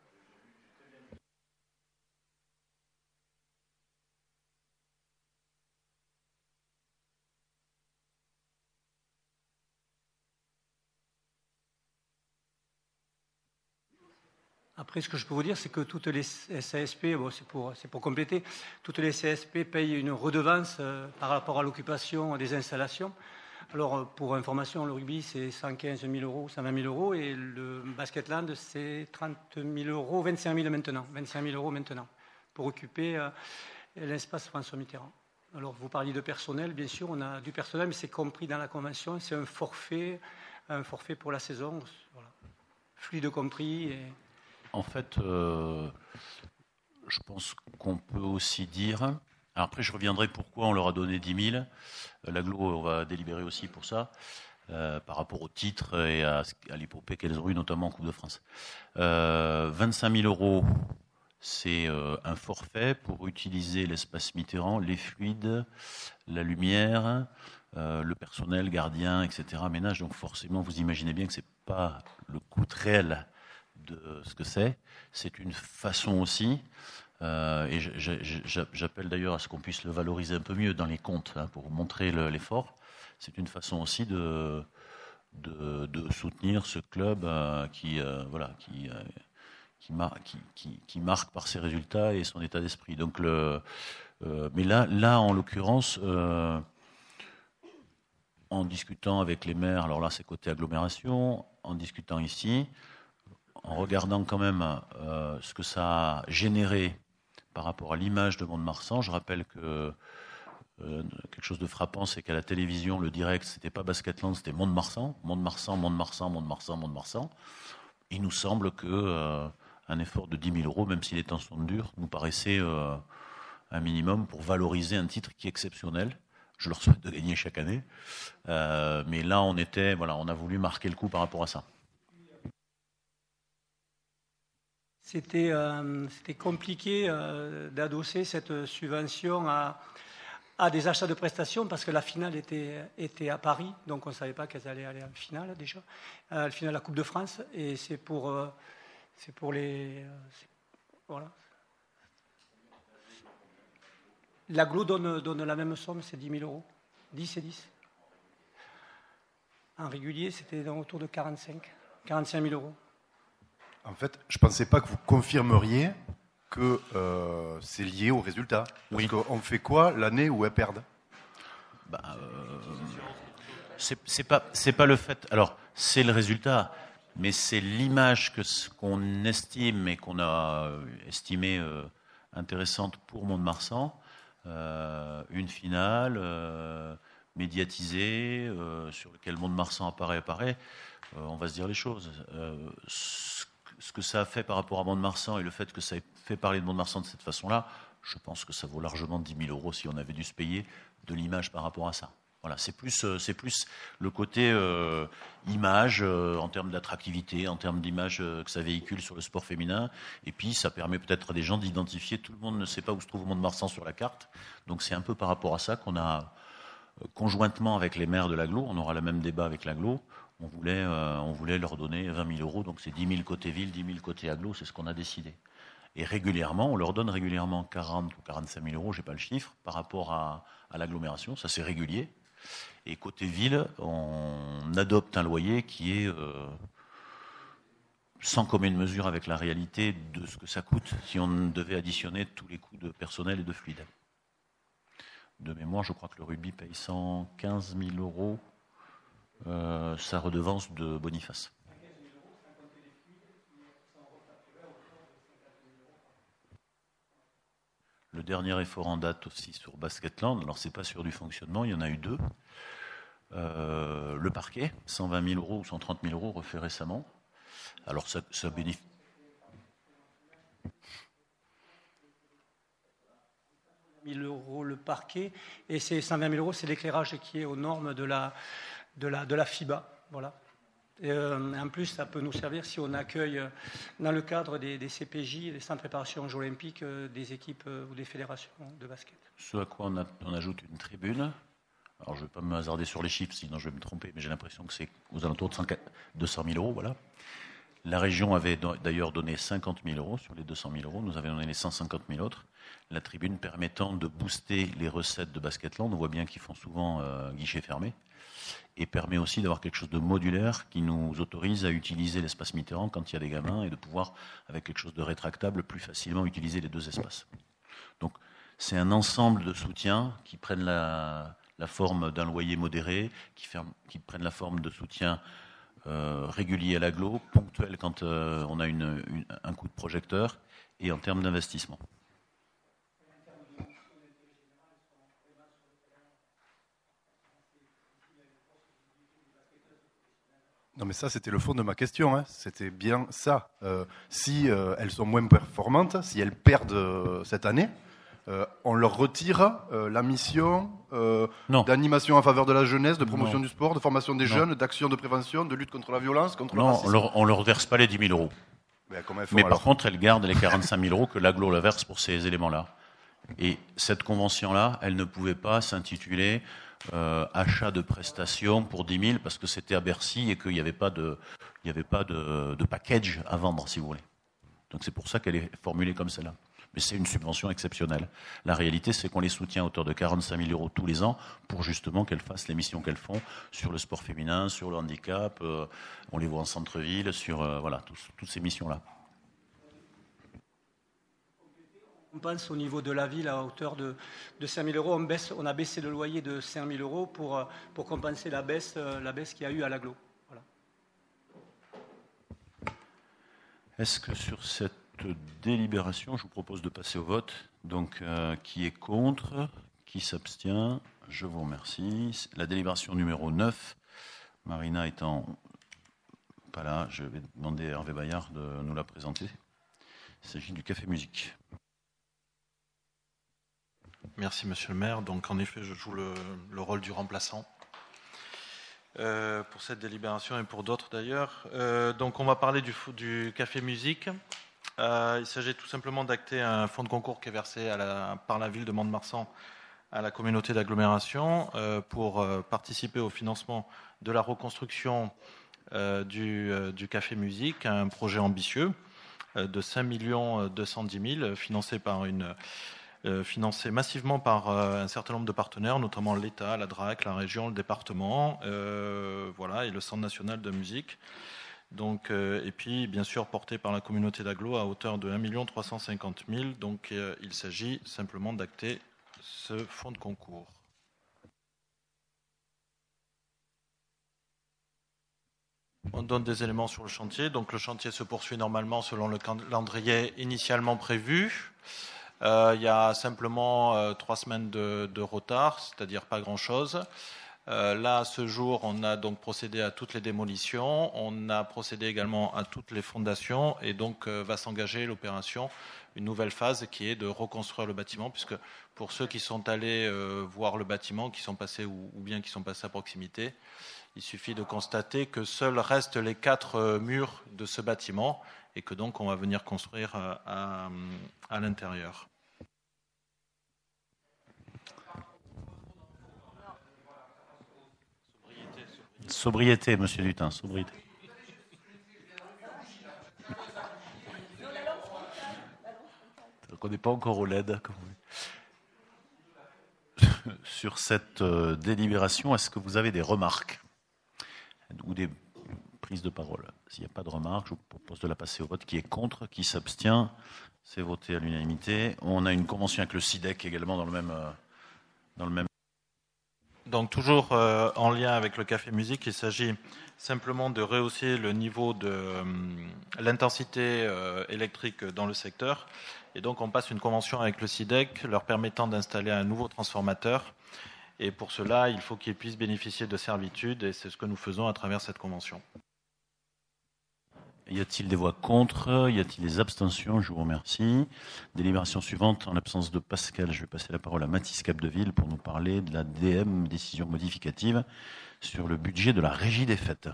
Après, ce que je peux vous dire, c'est que toutes les S A S P, bon, c'est pour, c'est pour compléter, toutes les S A S P payent une redevance euh, par rapport à l'occupation des installations. Alors, pour information, le rugby, c'est cent quinze mille euros, cent vingt mille euros, et le Basketland, c'est trente mille euros, vingt-cinq mille maintenant, vingt-cinq mille euros maintenant, pour occuper euh, l'espace François Mitterrand. Alors, vous parliez de personnel, bien sûr, on a du personnel, mais c'est compris dans la convention, c'est un forfait, un forfait pour la saison, voilà. Fluide compris. Et... En fait, euh, je pense qu'on peut aussi dire... Alors après, je reviendrai pourquoi on leur a donné dix mille. L'Aglo, on va délibérer aussi pour ça, euh, par rapport au titre et à, à l'épopée qu'elles ont eu, notamment en Coupe de France. Euh, vingt-cinq mille euros, c'est euh, un forfait pour utiliser l'espace Mitterrand, les fluides, la lumière, euh, le personnel, gardien, et cetera, ménage. Donc forcément, vous imaginez bien que ce n'est pas le coût réel de ce que c'est. C'est une façon aussi, euh, et je, je, j'appelle d'ailleurs à ce qu'on puisse le valoriser un peu mieux dans les comptes, hein, pour montrer le, l'effort. C'est une façon aussi de, de, de soutenir ce club euh, qui, euh, voilà, qui, euh, qui, mar- qui, qui, qui marque par ses résultats et son état d'esprit. Donc le, euh, mais là, là, en l'occurrence, euh, en discutant avec les maires, alors là c'est côté agglomération, en discutant ici, en regardant quand même euh, ce que ça a généré par rapport à l'image de Mont-de-Marsan, je rappelle que euh, quelque chose de frappant, c'est qu'à la télévision, le direct, c'était pas Basketland, c'était Mont-de-Marsan, Mont-de-Marsan, Mont-de-Marsan, Mont-de-Marsan, Mont-de-Marsan. Il nous semble que euh, un effort de dix mille euros, même si les temps sont durs, nous paraissait euh, un minimum pour valoriser un titre qui est exceptionnel. Je leur souhaite de gagner chaque année. Euh, mais là, on était, voilà, on a voulu marquer le coup par rapport à ça. C'était, euh, c'était compliqué euh, d'adosser cette subvention à, à des achats de prestations parce que la finale était, était à Paris, donc on ne savait pas qu'elles allaient aller en finale déjà, euh, la finale de la Coupe de France, et c'est pour, euh, c'est pour les... Euh, c'est, voilà. L'agglo donne, donne la même somme, c'est dix mille euros. dix et dix. En régulier, c'était autour de quarante-cinq, quarante-cinq mille euros. En fait, je ne pensais pas que vous confirmeriez que euh, c'est lié au résultat. Parce oui. qu'on fait quoi l'année où elles perdent? bah, euh, c'est, c'est pas, c'est pas le fait... Alors, c'est le résultat, mais c'est l'image que, qu'on estime et qu'on a estimée euh, intéressante pour Mont-de-Marsan. Euh, une finale euh, médiatisée euh, sur laquelle Mont-de-Marsan apparaît, apparaît euh, on va se dire les choses. Euh, ce, ce que ça a fait par rapport à Mont-de-Marsan et le fait que ça ait fait parler de Mont-de-Marsan de cette façon-là, je pense que ça vaut largement dix mille euros si on avait dû se payer de l'image par rapport à ça. Voilà, c'est plus, c'est plus le côté euh, image euh, en termes d'attractivité, en termes d'image euh, que ça véhicule sur le sport féminin. Et puis, ça permet peut-être à des gens d'identifier. Tout le monde ne sait pas où se trouve Mont-de-Marsan sur la carte. Donc, c'est un peu par rapport à ça qu'on a, euh, conjointement avec les maires de l'agglo, on aura le même débat avec l'agglo, on voulait, euh, on voulait leur donner vingt mille euros. Donc, c'est dix mille côté ville, dix mille côté agglo, c'est ce qu'on a décidé. Et régulièrement, on leur donne régulièrement quarante ou quarante-cinq mille euros, je n'ai pas le chiffre, par rapport à, à l'agglomération. Ça, c'est régulier. Et côté ville, on adopte un loyer qui est euh, sans commune mesure avec la réalité de ce que ça coûte si on devait additionner tous les coûts de personnel et de fluide. De mémoire, je crois que le rugby paye cent quinze mille euros euh, sa redevance de Boniface. Le dernier effort en date aussi sur Basketland, alors c'est pas sur du fonctionnement, il y en a eu deux. Euh, le parquet, cent vingt mille euros ou cent trente mille euros refait récemment. Alors ça, ça bénéficie. mille euros le parquet, et ces cent vingt mille euros, c'est l'éclairage qui est aux normes de la, de la, de la FIBA. Voilà. Et euh, en plus, ça peut nous servir si on accueille, dans le cadre des, des C P J, des centres de préparation aux Jeux Olympiques, euh, des équipes euh, ou des fédérations de basket. Ce à quoi on, a, on ajoute une tribune. Alors, je ne vais pas me hasarder sur les chiffres, sinon je vais me tromper, mais j'ai l'impression que c'est aux alentours de deux cent mille euros. Voilà. La région avait d'ailleurs donné cinquante mille euros sur les deux cent mille euros. Nous avions donné les cent cinquante mille autres. La tribune permettant de booster les recettes de Basketland. On voit bien qu'ils font souvent euh, guichet fermé. Et permet aussi d'avoir quelque chose de modulaire qui nous autorise à utiliser l'espace Mitterrand quand il y a des gamins et de pouvoir, avec quelque chose de rétractable, plus facilement utiliser les deux espaces. Donc, c'est un ensemble de soutiens qui prennent la, la forme d'un loyer modéré, qui, ferme, qui prennent la forme de soutien euh, régulier à l'agglo, ponctuel quand euh, on a une, une, un coup de projecteur, et en termes d'investissement. Non, mais ça, c'était le fond de ma question. Hein. C'était bien ça. Euh, si euh, elles sont moins performantes, si elles perdent euh, cette année, euh, on leur retire euh, la mission euh, d'animation en faveur de la jeunesse, de promotion non. du sport, de formation des non. jeunes, d'action de prévention, de lutte contre la violence, contre non, le racisme. Non, on ne leur verse pas les dix mille euros. Mais, comment elles font, mais alors par contre, elles gardent les quarante-cinq mille euros que l'agglo la verse pour ces éléments-là. Et cette convention-là, elle ne pouvait pas s'intituler euh, achat de prestations pour dix mille parce que c'était à Bercy et qu'il n'y avait pas de, il n'y avait pas de, de package à vendre, si vous voulez. Donc c'est pour ça qu'elle est formulée comme celle-là. Mais c'est une subvention exceptionnelle. La réalité, c'est qu'on les soutient à hauteur de quarante-cinq mille euros tous les ans pour justement qu'elles fassent les missions qu'elles font sur le sport féminin, sur le handicap. Euh, on les voit en centre-ville, sur euh, voilà, tous, toutes ces missions-là. On pense au niveau de la ville à hauteur de, de cinq mille euros. On, baisse, on a baissé le loyer de cinq mille euros pour, pour compenser la baisse, la baisse qu'il y a eu à l'agglo. Voilà. Est-ce que sur cette délibération, je vous propose de passer au vote. Donc, euh, qui est contre? Qui s'abstient? Je vous remercie. La délibération numéro neuf, Marina étant pas là, je vais demander à Hervé Bayard de nous la présenter. Il s'agit du Café Musique. Merci, monsieur le maire. Donc, en effet, je joue le, le rôle du remplaçant euh, pour cette délibération et pour d'autres d'ailleurs. Euh, donc, on va parler du, du Café Musique. Euh, il s'agit tout simplement d'acter un fonds de concours qui est versé à la, par la ville de Mont-de-Marsan à la communauté d'agglomération euh, pour euh, participer au financement de la reconstruction euh, du, euh, du Café Musique, un projet ambitieux euh, de cinq millions deux cent dix mille, financé par une Euh, financé massivement par euh, un certain nombre de partenaires, notamment l'État, la D R A C, la région, le département, euh, voilà, et le Centre national de musique. Donc, euh, et puis, bien sûr, porté par la communauté d'agglo à hauteur de un million trois cent cinquante mille. Donc, euh, il s'agit simplement d'acter ce fonds de concours. On donne des éléments sur le chantier. Donc, le chantier se poursuit normalement selon le calendrier initialement prévu. Euh, il y a simplement euh, trois semaines de, de retard, c'est-à-dire pas grand-chose. Euh, là, à ce jour, on a donc procédé à toutes les démolitions, on a procédé également à toutes les fondations et donc euh, va s'engager l'opération, une nouvelle phase qui est de reconstruire le bâtiment, puisque pour ceux qui sont allés euh, voir le bâtiment, qui sont passés ou, ou bien qui sont passés à proximité, il suffit de constater que seuls restent les quatre euh, murs de ce bâtiment et que donc on va venir construire euh, à, à l'intérieur. Sobriété, monsieur Dutin, sobriété. Donc on n'est pas encore au L E D. Comme sur cette euh, délibération, est-ce que vous avez des remarques ou des prises de parole? S'il n'y a pas de remarques, je vous propose de la passer au vote. Qui est contre? Qui s'abstient? C'est voté à l'unanimité. On a une convention avec le SIDEC également dans le même... Euh, dans le même... Donc toujours euh, en lien avec le Café Musique, il s'agit simplement de rehausser le niveau de euh, l'intensité euh, électrique dans le secteur. Et donc on passe une convention avec le SIDEC leur permettant d'installer un nouveau transformateur. Et pour cela, il faut qu'ils puissent bénéficier de servitudes et c'est ce que nous faisons à travers cette convention. Y a-t-il des voix contre? Y a-t-il des abstentions? Je vous remercie. Délibération suivante. En l'absence de Pascal, je vais passer la parole à Mathis Capdeville pour nous parler de la D M, décision modificative, sur le budget de la Régie des Fêtes.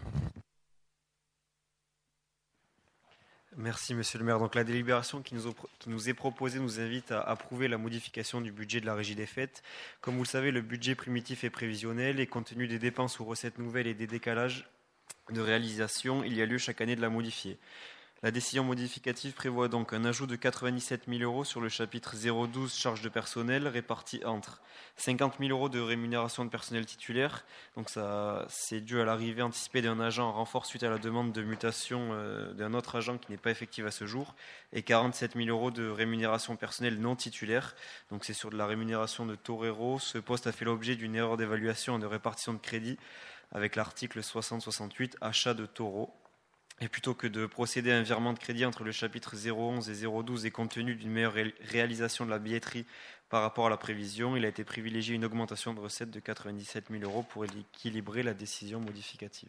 Merci, monsieur le maire. Donc, la délibération qui nous, qui nous est proposée nous invite à approuver la modification du budget de la Régie des Fêtes. Comme vous le savez, le budget primitif est prévisionnel et compte tenu des dépenses ou recettes nouvelles et des décalages de réalisation, il y a lieu chaque année de la modifier. La décision modificative prévoit donc un ajout de quatre-vingt-dix-sept mille euros sur le chapitre zéro douze charges de personnel réparti entre cinquante mille euros de rémunération de personnel titulaire, donc ça c'est dû à l'arrivée anticipée d'un agent en renfort suite à la demande de mutation euh, d'un autre agent qui n'est pas effective à ce jour, et quarante-sept mille euros de rémunération personnelle non titulaire, donc c'est sur de la rémunération de torero. Ce poste a fait l'objet d'une erreur d'évaluation et de répartition de crédit avec l'article soixante soixante-huit, achat de taureaux. Et plutôt que de procéder à un virement de crédit entre le chapitre zéro onze et zéro douze et compte tenu d'une meilleure ré- réalisation de la billetterie par rapport à la prévision, il a été privilégié une augmentation de recettes de quatre-vingt-dix-sept mille euros pour équilibrer la décision modificative.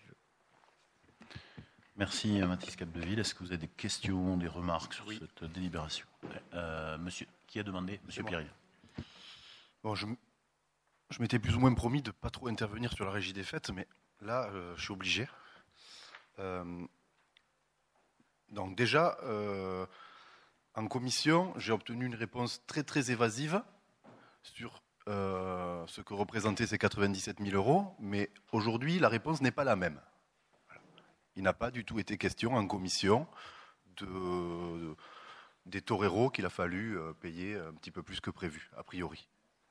Merci Mathis Capdeville. Est-ce que vous avez des questions, des remarques sur oui. cette délibération? euh, Monsieur, qui a demandé? Monsieur Pierre. Bon, je... Je m'étais plus ou moins promis de ne pas trop intervenir sur la Régie des Fêtes, mais là, euh, je suis obligé. Euh, donc déjà, euh, en commission, j'ai obtenu une réponse très très évasive sur euh, ce que représentaient ces quatre-vingt-dix-sept mille euros, mais aujourd'hui, la réponse n'est pas la même. Voilà. Il n'a pas du tout été question en commission de, des toreros qu'il a fallu euh, payer un petit peu plus que prévu, a priori.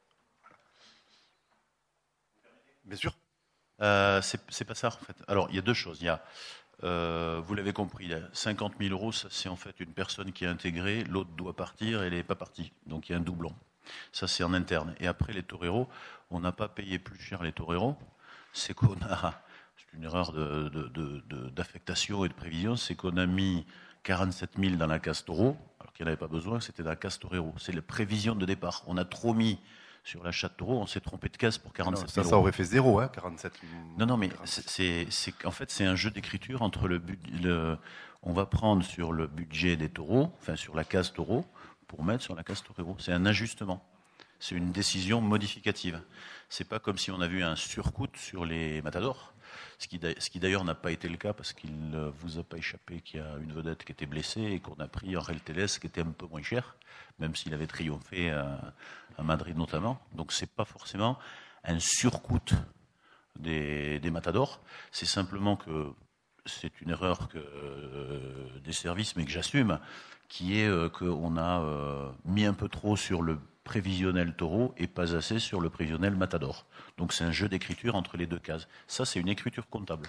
Bien sûr. Euh, c'est, c'est pas ça, en fait. Alors, il y a deux choses. Il y a, euh, vous l'avez compris, il y a cinquante mille euros, ça, c'est en fait une personne qui est intégrée, l'autre doit partir, et elle n'est pas partie. Donc, il y a un doublon. Ça, c'est en interne. Et après, les toreros, on n'a pas payé plus cher les toreros. C'est qu'on a, c'est une erreur de, de, de, de, d'affectation et de prévision, c'est qu'on a mis quarante-sept mille dans la case taureau, alors qu'il n'y en avait pas besoin, c'était dans la case torero. C'est la prévision de départ. On a trop mis sur l'achat de taureau, on s'est trompé de case pour quarante-sept mille euros. Ça, ça aurait fait zéro, hein, quarante-sept mille. Non, non, mais c'est, c'est, c'est, en fait, c'est un jeu d'écriture entre le, le... On va prendre sur le budget des taureaux, enfin sur la case taureau, pour mettre sur la case torero. C'est un ajustement. C'est une décision modificative. C'est pas comme si on avait eu un surcoût sur les matadors, ce qui, ce qui d'ailleurs n'a pas été le cas parce qu'il ne vous a pas échappé qu'il y a une vedette qui était blessée et qu'on a pris en Relteles qui était un peu moins cher, même s'il avait triomphé à, à Madrid notamment. Donc c'est pas forcément un surcoût des, des matadors, c'est simplement que c'est une erreur que, euh, des services, mais que j'assume, qui est euh, qu'on a euh, mis un peu trop sur le prévisionnel taureau et pas assez sur le prévisionnel matador. Donc c'est un jeu d'écriture entre les deux cases. Ça, c'est une écriture comptable.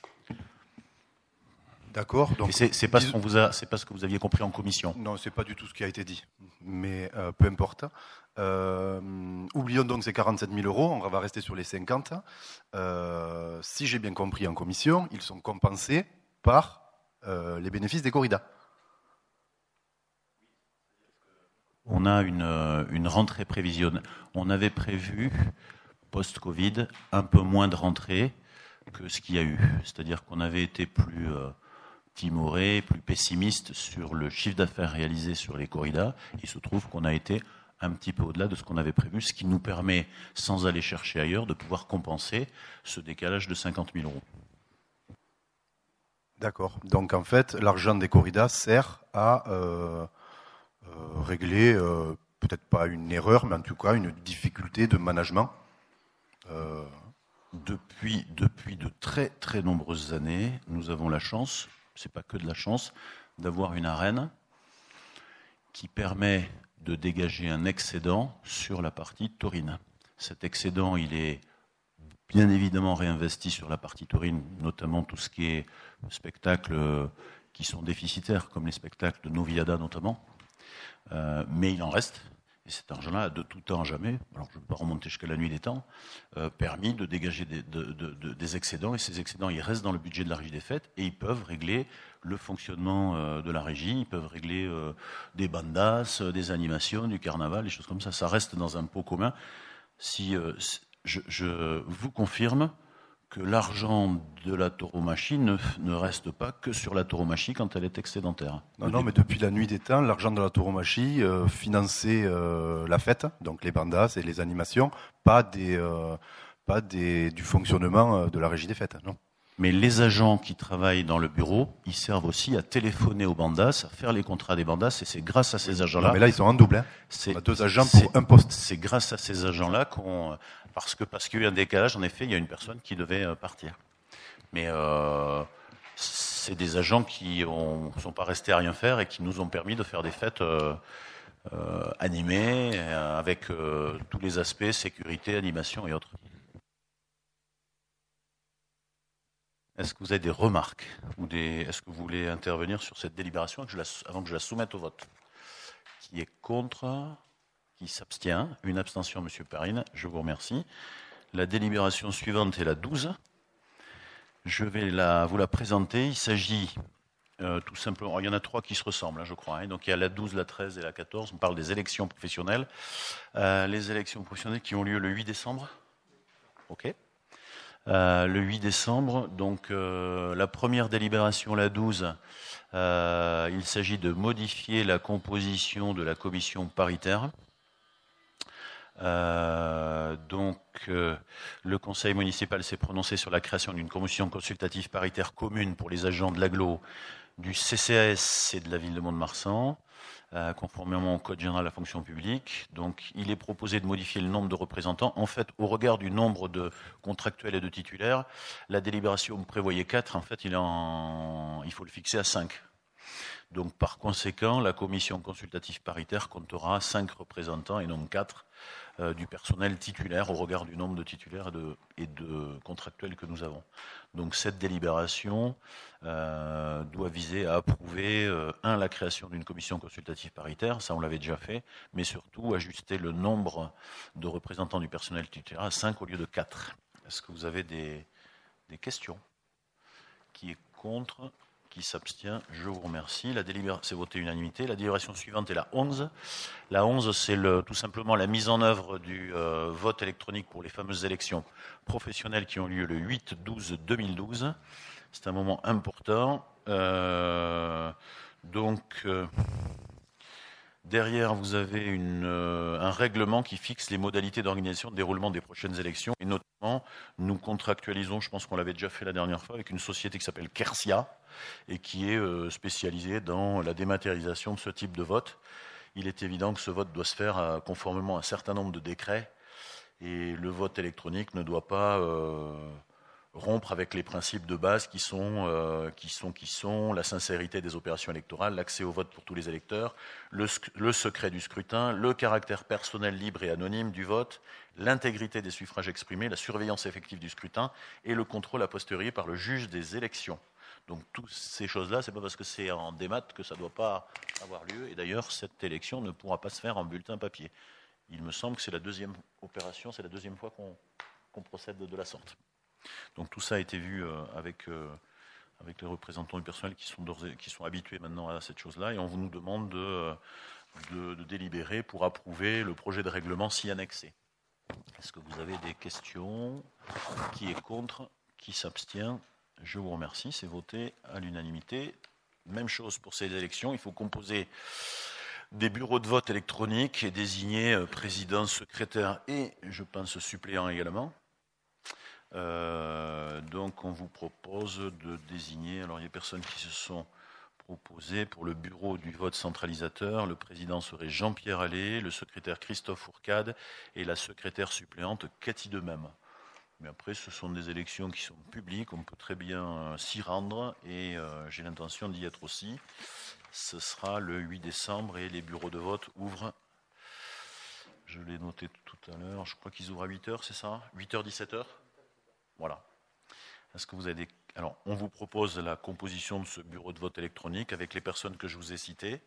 D'accord. Donc et c'est, c'est pas ce qu'on vous a, c'est pas ce que vous aviez compris en commission. Non, c'est pas du tout ce qui a été dit. Mais euh, peu importe. Euh, oublions donc ces quarante-sept mille euros. On va rester sur les cinquante. Euh, si j'ai bien compris en commission, ils sont compensés par euh, les bénéfices des corridas. On a une, une rentrée prévisionnelle. On avait prévu, post-Covid, un peu moins de rentrée que ce qu'il y a eu. C'est-à-dire qu'on avait été plus euh, timoré, plus pessimiste sur le chiffre d'affaires réalisé sur les corridas. Il se trouve qu'on a été un petit peu au-delà de ce qu'on avait prévu, ce qui nous permet, sans aller chercher ailleurs, de pouvoir compenser ce décalage de cinquante mille euros. D'accord. Donc en fait, l'argent des corridas sert à... Euh Euh, régler, euh, peut-être pas une erreur, mais en tout cas une difficulté de management euh... depuis, depuis de très très nombreuses années, nous avons la chance, c'est pas que de la chance, d'avoir une arène qui permet de dégager un excédent sur la partie taurine. Cet excédent, il est bien évidemment réinvesti sur la partie taurine, notamment tout ce qui est spectacles qui sont déficitaires, comme les spectacles de Noviada notamment. Euh, mais il en reste, et cet argent-là, de tout temps jamais, alors je ne vais pas remonter jusqu'à la nuit des temps, euh, permis de dégager des, de, de, de, des excédents, et ces excédents, ils restent dans le budget de la Régie des Fêtes, et ils peuvent régler le fonctionnement euh, de la Régie, ils peuvent régler euh, des bandas, euh, des animations, du carnaval, des choses comme ça. Ça reste dans un pot commun. Si euh, je, je vous confirme que l'argent de la tauromachie ne, ne reste pas que sur la tauromachie quand elle est excédentaire. Non, non, mais depuis la nuit des temps, l'argent de la tauromachie euh, finançait euh, la fête, donc les bandas et les animations, pas, des, euh, pas des, du fonctionnement de la Régie des Fêtes, non. Mais les agents qui travaillent dans le bureau, ils servent aussi à téléphoner aux bandas, à faire les contrats des bandas, et c'est grâce à ces agents-là... Non, mais là, ils sont en double. Hein. C'est, On a deux agents pour un poste. C'est grâce à ces agents-là qu'on... Parce, que, parce qu'il y a eu un décalage, en effet, il y a une personne qui devait partir. Mais euh, c'est des agents qui ne sont pas restés à rien faire et qui nous ont permis de faire des fêtes euh, euh, animées, euh, avec euh, tous les aspects, sécurité, animation et autres. Est-ce que vous avez des remarques ou des, est-ce que vous voulez intervenir sur cette délibération que je la, avant que je la soumette au vote? Qui est contre? Qui s'abstient? Une abstention, Monsieur Perrine. Je vous remercie. La délibération suivante est la douze. Je vais la, vous la présenter. Il s'agit euh, tout simplement... Il y en a trois qui se ressemblent, hein, je crois. Hein. Donc il y a la douze, la treize et la quatorze. On parle des élections professionnelles. Euh, les élections professionnelles qui ont lieu le huit décembre. OK. Euh, le huit décembre, donc euh, la première délibération, la douze, euh, il s'agit de modifier la composition de la commission paritaire. Euh, donc euh, le conseil municipal s'est prononcé sur la création d'une commission consultative paritaire commune pour les agents de l'agglo, du C C A S et de la ville de Mont-de-Marsan, euh, conformément au Code général de la fonction publique. Donc il est proposé de modifier le nombre de représentants. En fait, au regard du nombre de contractuels et de titulaires, la délibération prévoyait quatre, en fait il, en... il faut le fixer à cinq. Donc, par conséquent, la commission consultative paritaire comptera cinq représentants et non quatre euh, du personnel titulaire au regard du nombre de titulaires et de, et de contractuels que nous avons. Donc, cette délibération euh, doit viser à approuver, euh, un, la création d'une commission consultative paritaire, ça on l'avait déjà fait, mais surtout ajuster le nombre de représentants du personnel titulaire à cinq au lieu de quatre. Est-ce que vous avez des, des questions? Qui est contre? Qui s'abstient? Je vous remercie. La délibération, c'est voté unanimité. La délibération suivante est la onze. La onze, c'est le, tout simplement la mise en œuvre du euh, vote électronique pour les fameuses élections professionnelles qui ont lieu le huit douze deux mille douze. C'est un moment important. Euh, donc, euh, derrière, vous avez une, euh, un règlement qui fixe les modalités d'organisation de déroulement des prochaines élections. Et notamment, nous contractualisons, je pense qu'on l'avait déjà fait la dernière fois, avec une société qui s'appelle Kersia, et qui est euh, spécialisée dans la dématérialisation de ce type de vote. Il est évident que ce vote doit se faire euh, conformément à un certain nombre de décrets, et le vote électronique ne doit pas euh, rompre avec les principes de base qui sont, euh, qui sont, qui sont la sincérité des opérations électorales, l'accès au vote pour tous les électeurs, le, le secret du scrutin, le caractère personnel libre et anonyme du vote, l'intégrité des suffrages exprimés, la surveillance effective du scrutin et le contrôle a posteriori par le juge des élections. Donc toutes ces choses-là, c'est pas parce que c'est en démat que ça ne doit pas avoir lieu. Et d'ailleurs, cette élection ne pourra pas se faire en bulletin papier. Il me semble que c'est la deuxième opération, c'est la deuxième fois qu'on qu'on procède de la sorte. Donc tout ça a été vu euh, avec, euh, avec les représentants du personnel qui sont, qui sont habitués maintenant à cette chose-là. Et on nous demande de, de, de délibérer pour approuver le projet de règlement s'y annexé. Est-ce que vous avez des questions? Qui est contre? Qui s'abstient? Je vous remercie, c'est voté à l'unanimité. Même chose pour ces élections, il faut composer des bureaux de vote électroniques et désigner président, secrétaire et, je pense, suppléant également. Euh, donc on vous propose de désigner, alors il y a personnes qui se sont proposées pour le bureau du vote centralisateur. Le président serait Jean-Pierre Allais, le secrétaire Christophe Fourcade et la secrétaire suppléante Cathy Demême. Mais après, ce sont des élections qui sont publiques, on peut très bien euh, s'y rendre et euh, j'ai l'intention d'y être aussi. Ce sera le huit décembre et les bureaux de vote ouvrent, je l'ai noté tout à l'heure, je crois qu'ils ouvrent à huit heures, c'est ça? huit heures, dix-sept heures? Voilà. Est-ce que vous avez des... Alors, on vous propose la composition de ce bureau de vote électronique avec les personnes que je vous ai citées.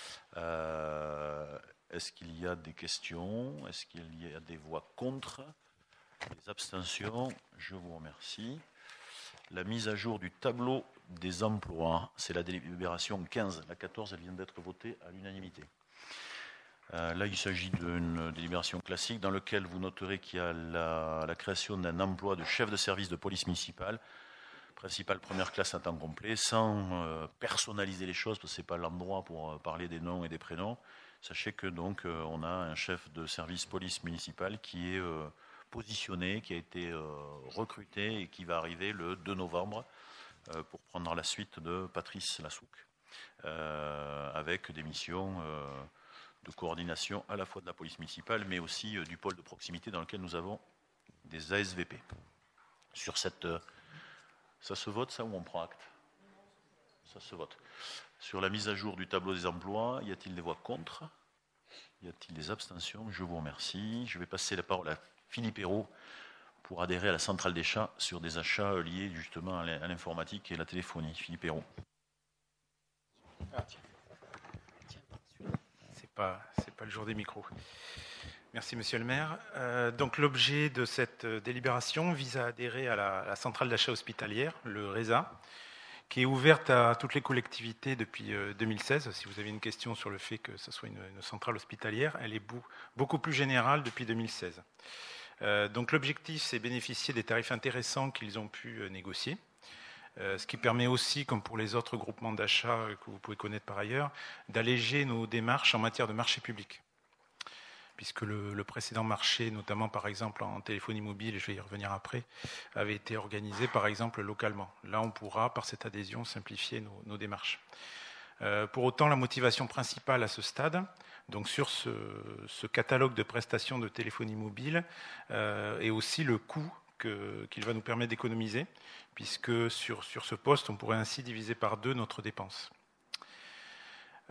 Euh, est-ce qu'il y a des questions? Est-ce qu'il y a des voix contre? Les abstentions, je vous remercie. La mise à jour du tableau des emplois, c'est la délibération quinze. La quatorze, elle vient d'être votée à l'unanimité. Euh, là, il s'agit d'une délibération classique dans laquelle vous noterez qu'il y a la, la création d'un emploi de chef de service de police municipale, principale première classe à temps complet, sans euh, personnaliser les choses, parce que ce n'est pas l'endroit pour euh, parler des noms et des prénoms. Sachez que donc euh, on a un chef de service police municipale qui est... Euh, positionné, qui a été euh, recruté et qui va arriver le deux novembre euh, pour prendre la suite de Patrice Lassouc, euh, avec des missions euh, de coordination à la fois de la police municipale, mais aussi euh, du pôle de proximité dans lequel nous avons des A S V P. Sur cette... Euh, ça se vote, ça, ou on prend acte? Ça se vote. Sur la mise à jour du tableau des emplois, y a-t-il des voix contre? Y a-t-il des abstentions? Je vous remercie. Je vais passer la parole à Philippe Hérault pour adhérer à la centrale des chats sur des achats liés justement à l'informatique et la téléphonie. Philippe Hérault. Ah, tiens. Tiens, c'est pas, c'est pas le jour des micros. Merci Monsieur le maire. Euh, donc l'objet de cette délibération vise à adhérer à la, à la centrale d'achat hospitalière, le RESA, qui est ouverte à toutes les collectivités depuis deux mille seize. Si vous avez une question sur le fait que ce soit une, une centrale hospitalière, elle est beaucoup plus générale depuis deux mille seize. Euh, donc l'objectif, c'est bénéficier des tarifs intéressants qu'ils ont pu euh, négocier, euh, ce qui permet aussi, comme pour les autres groupements d'achat que vous pouvez connaître par ailleurs, d'alléger nos démarches en matière de marché public. Puisque le, le précédent marché, notamment par exemple en téléphonie mobile, et je vais y revenir après, avait été organisé par exemple localement. Là, on pourra, par cette adhésion, simplifier nos, nos démarches. Euh, pour autant, la motivation principale à ce stade, donc sur ce, ce catalogue de prestations de téléphonie mobile, euh, est aussi le coût que, qu'il va nous permettre d'économiser, puisque sur, sur ce poste, on pourrait ainsi diviser par deux notre dépense.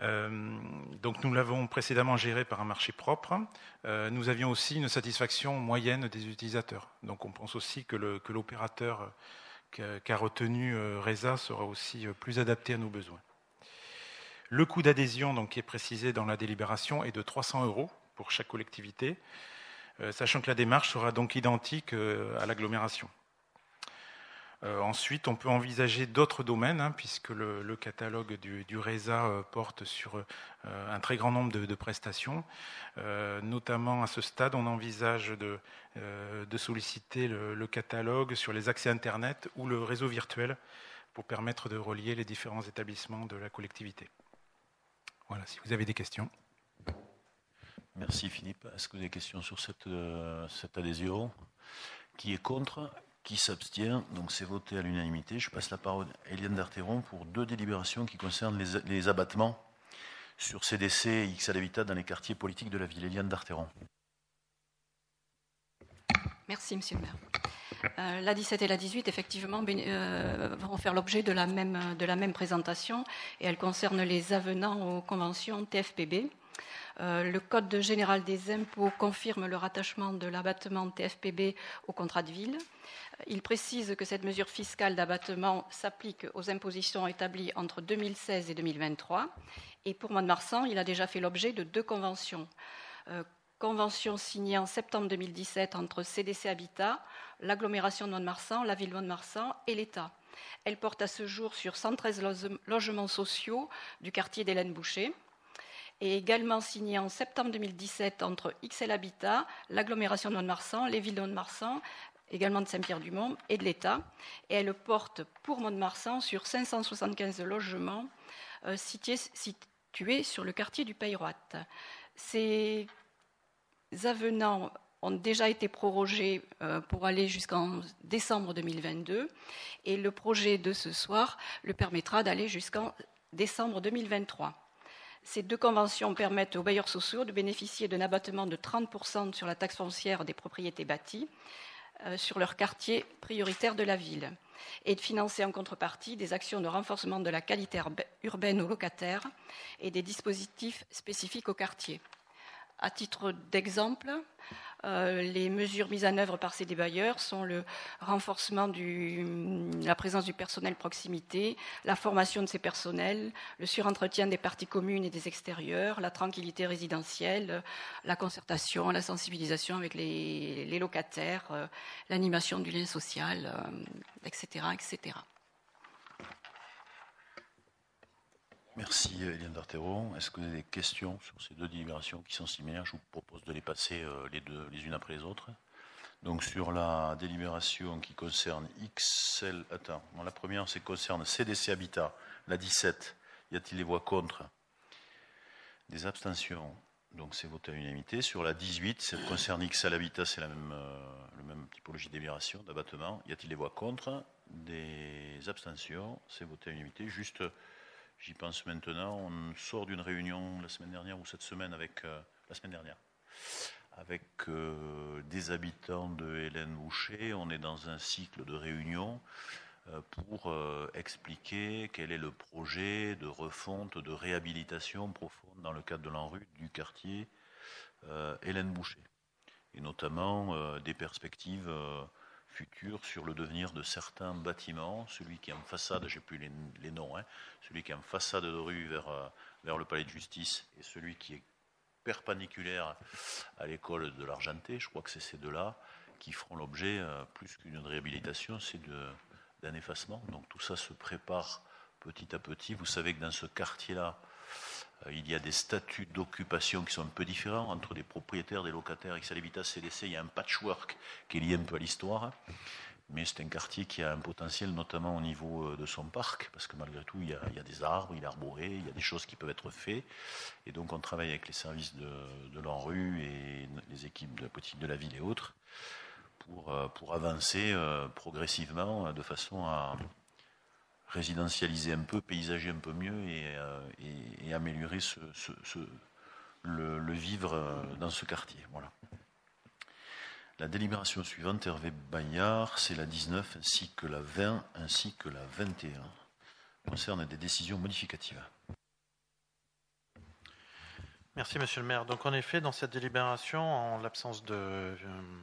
Euh, donc nous l'avons précédemment géré par un marché propre. Euh, nous avions aussi une satisfaction moyenne des utilisateurs. Donc on pense aussi que, le, que l'opérateur qu'a, qu'a retenu euh, RESA sera aussi euh, plus adapté à nos besoins. Le coût d'adhésion, donc, qui est précisé dans la délibération, est de trois cents euros pour chaque collectivité, euh, sachant que la démarche sera donc identique euh, à l'agglomération. Euh, ensuite, on peut envisager d'autres domaines, hein, puisque le, le catalogue du, du RESA euh, porte sur euh, un très grand nombre de, de prestations. Euh, notamment, à ce stade, on envisage de, euh, de solliciter le, le catalogue sur les accès Internet ou le réseau virtuel pour permettre de relier les différents établissements de la collectivité. Voilà, si vous avez des questions. Merci Philippe. Est-ce que vous avez des questions sur cette, euh, cette adhésion? Qui est contre? Qui s'abstient? Donc c'est voté à l'unanimité. Je passe la parole à Éliane Dartéron pour deux délibérations qui concernent les, les abattements sur C D C et X à l'habitat dans les quartiers politiques de la ville. Éliane Dartéron. Merci, monsieur le maire. Euh, la dix-sept et la dix-huit, effectivement, euh, vont faire l'objet de la même, de la même présentation et elles concernent les avenants aux conventions T F P B. Euh, le Code général des impôts confirme le rattachement de l'abattement T F P B au contrat de ville. Il précise que cette mesure fiscale d'abattement s'applique aux impositions établies entre deux mille seize et deux mille vingt-trois. Et pour Mont-de-Marsan, il a déjà fait l'objet de deux conventions. Euh, convention signée en septembre deux mille dix-sept entre C D C Habitat, l'agglomération de Mont-de-Marsan, la ville de Mont-de-Marsan et l'État. Elle porte à ce jour sur cent treize logements sociaux du quartier d'Hélène Boucher. Et également signée en septembre deux mille dix-sept entre X L Habitat, l'agglomération de Mont-de-Marsan, les villes de Mont-de-Marsan, également de Saint-Pierre-du-Mont et de l'État. Et elle porte pour Mont-de-Marsan sur cinq cent soixante-quinze logements euh, situés, situés sur le quartier du Pays-Roit. Ces avenants ont déjà été prorogés euh, pour aller jusqu'en décembre deux mille vingt-deux et le projet de ce soir le permettra d'aller jusqu'en décembre deux mille vingt-trois. Ces deux conventions permettent aux bailleurs sociaux de bénéficier d'un abattement de trente pour cent sur la taxe foncière des propriétés bâties euh, sur leur quartier prioritaire de la ville et de financer en contrepartie des actions de renforcement de la qualité urbaine aux locataires et des dispositifs spécifiques au quartier. À titre d'exemple, euh, les mesures mises en œuvre par ces bailleurs sont le renforcement de la présence du personnel proximité, la formation de ces personnels, le surentretien des parties communes et des extérieurs, la tranquillité résidentielle, la concertation, la sensibilisation avec les, les locataires, euh, l'animation du lien social, euh, et cetera, et cetera. Merci Éliane Dartéron. Est-ce que vous avez des questions sur ces deux délibérations qui sont similaires? Je vous propose de les passer euh, les deux les unes après les autres. Donc sur la délibération qui concerne X L... Attends, bon, la première c'est concerne C D C Habitat, la dix-sept. Y a-t-il des voix contre? Des abstentions? Donc c'est voté à l'unanimité. Sur la dix-huit, ça concerne X L Habitat, c'est la même, euh, la même typologie de délibération, d'abattement. Y a-t-il des voix contre? Des abstentions? C'est voté à l'unanimité. Juste... J'y pense maintenant, on sort d'une réunion la semaine dernière ou cette semaine avec euh, la semaine dernière avec euh, des habitants de Hélène Boucher. On est dans un cycle de réunions euh, pour euh, expliquer quel est le projet de refonte, de réhabilitation profonde dans le cadre de l'ANRU du quartier euh, Hélène Boucher, et notamment euh, des perspectives euh, futur sur le devenir de certains bâtiments, celui qui est en façade, j'ai plus les, les noms, hein, celui qui est en façade de rue vers, vers le palais de justice et celui qui est perpendiculaire à l'école de l'Argenté. Je crois que c'est ces deux-là qui feront l'objet, euh, plus qu'une réhabilitation, c'est de, d'un effacement. Donc tout ça se prépare petit à petit. Vous savez que dans ce quartier-là, euh, il y a des statuts d'occupation qui sont un peu différents entre les propriétaires, des locataires. X L Habitat, C D C, il y a un patchwork qui est lié un peu à l'histoire. Mais c'est un quartier qui a un potentiel, notamment au niveau de son parc, parce que malgré tout, il y a, il y a des arbres, il est arboré, il y a des choses qui peuvent être faites. Et donc, on travaille avec les services de, de l'ANRU et les équipes de politique de la ville et autres pour, pour avancer euh, progressivement de façon à résidentialiser un peu, paysager un peu mieux et, euh, et, et améliorer ce, ce, ce, le, le vivre dans ce quartier. Voilà. La délibération suivante, Hervé Bayard, c'est la dix-neuf ainsi que la vingt ainsi que la vingt et un, concerne des décisions modificatives. Merci, monsieur le maire. Donc, en effet, dans cette délibération, en l'absence de, euh,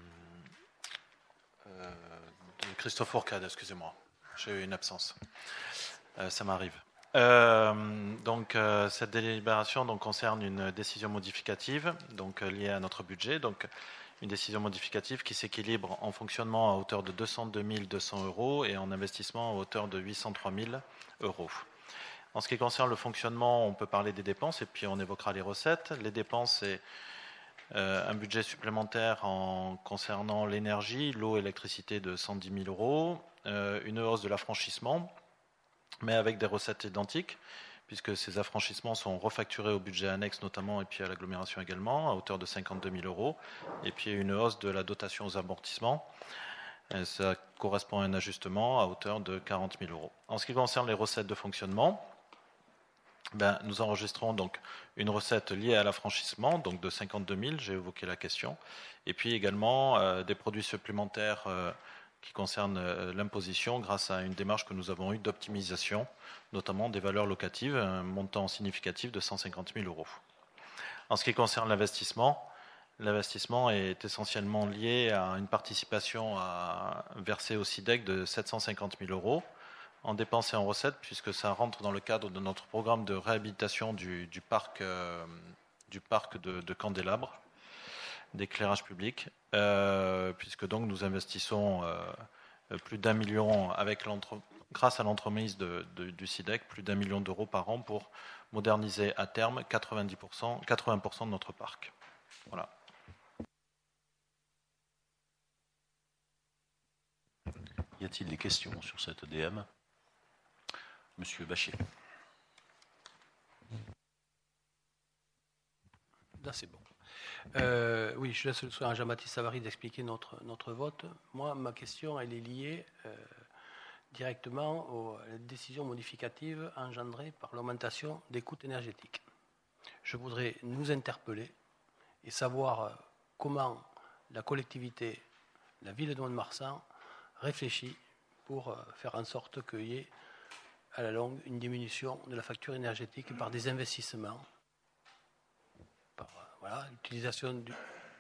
euh, de Christophe Fourcade, excusez-moi, j'ai eu une absence, euh, ça m'arrive. Euh, donc, euh, cette délibération donc, concerne une décision modificative donc, euh, liée à notre budget. Donc, une décision modificative qui s'équilibre en fonctionnement à hauteur de deux cent deux mille deux cents euros et en investissement à hauteur de huit cent trois mille euros. En ce qui concerne le fonctionnement, on peut parler des dépenses et puis on évoquera les recettes. Les dépenses, c'est euh, un budget supplémentaire en concernant l'énergie, l'eau et l'électricité de cent dix mille euros, euh, une hausse de l'affranchissement, mais avec des recettes identiques, puisque ces affranchissements sont refacturés au budget annexe notamment et puis à l'agglomération également, à hauteur de cinquante-deux mille euros, et puis une hausse de la dotation aux amortissements. Et ça correspond à un ajustement à hauteur de quarante mille euros. En ce qui concerne les recettes de fonctionnement, ben, nous enregistrons donc une recette liée à l'affranchissement, donc de cinquante-deux mille, j'ai évoqué la question, et puis également euh, des produits supplémentaires euh, qui concernent euh, l'imposition grâce à une démarche que nous avons eue d'optimisation, notamment des valeurs locatives, un montant significatif de cent cinquante mille euros. En ce qui concerne l'investissement, l'investissement est essentiellement lié à une participation à verser au C I D E C de sept cent cinquante mille euros, en dépenses et en recettes, puisque ça rentre dans le cadre de notre programme de réhabilitation du, du parc, euh, du parc de, de Candélabre, d'éclairage public, euh, puisque donc nous investissons euh, plus d'un million, avec grâce à l'entremise de, de, du C I D E C, plus d'un million d'euros par an pour moderniser à terme quatre-vingt-dix pour cent, quatre-vingts pour cent de notre parc. Voilà. Y a-t-il des questions sur cette D M ? Monsieur Bachet. Là, c'est bon. Euh, oui, je laisse le soin à Jean-Baptiste Savary d'expliquer notre, notre vote. Moi, ma question, elle est liée euh, directement aux, à la décision modificative engendrée par l'augmentation des coûts énergétiques. Je voudrais nous interpeller et savoir euh, comment la collectivité, la ville de Mont-de-Marsan, réfléchit pour euh, faire en sorte qu'il y ait à la longue une diminution de la facture énergétique par des investissements, par euh, voilà, l'utilisation du... Pardon ?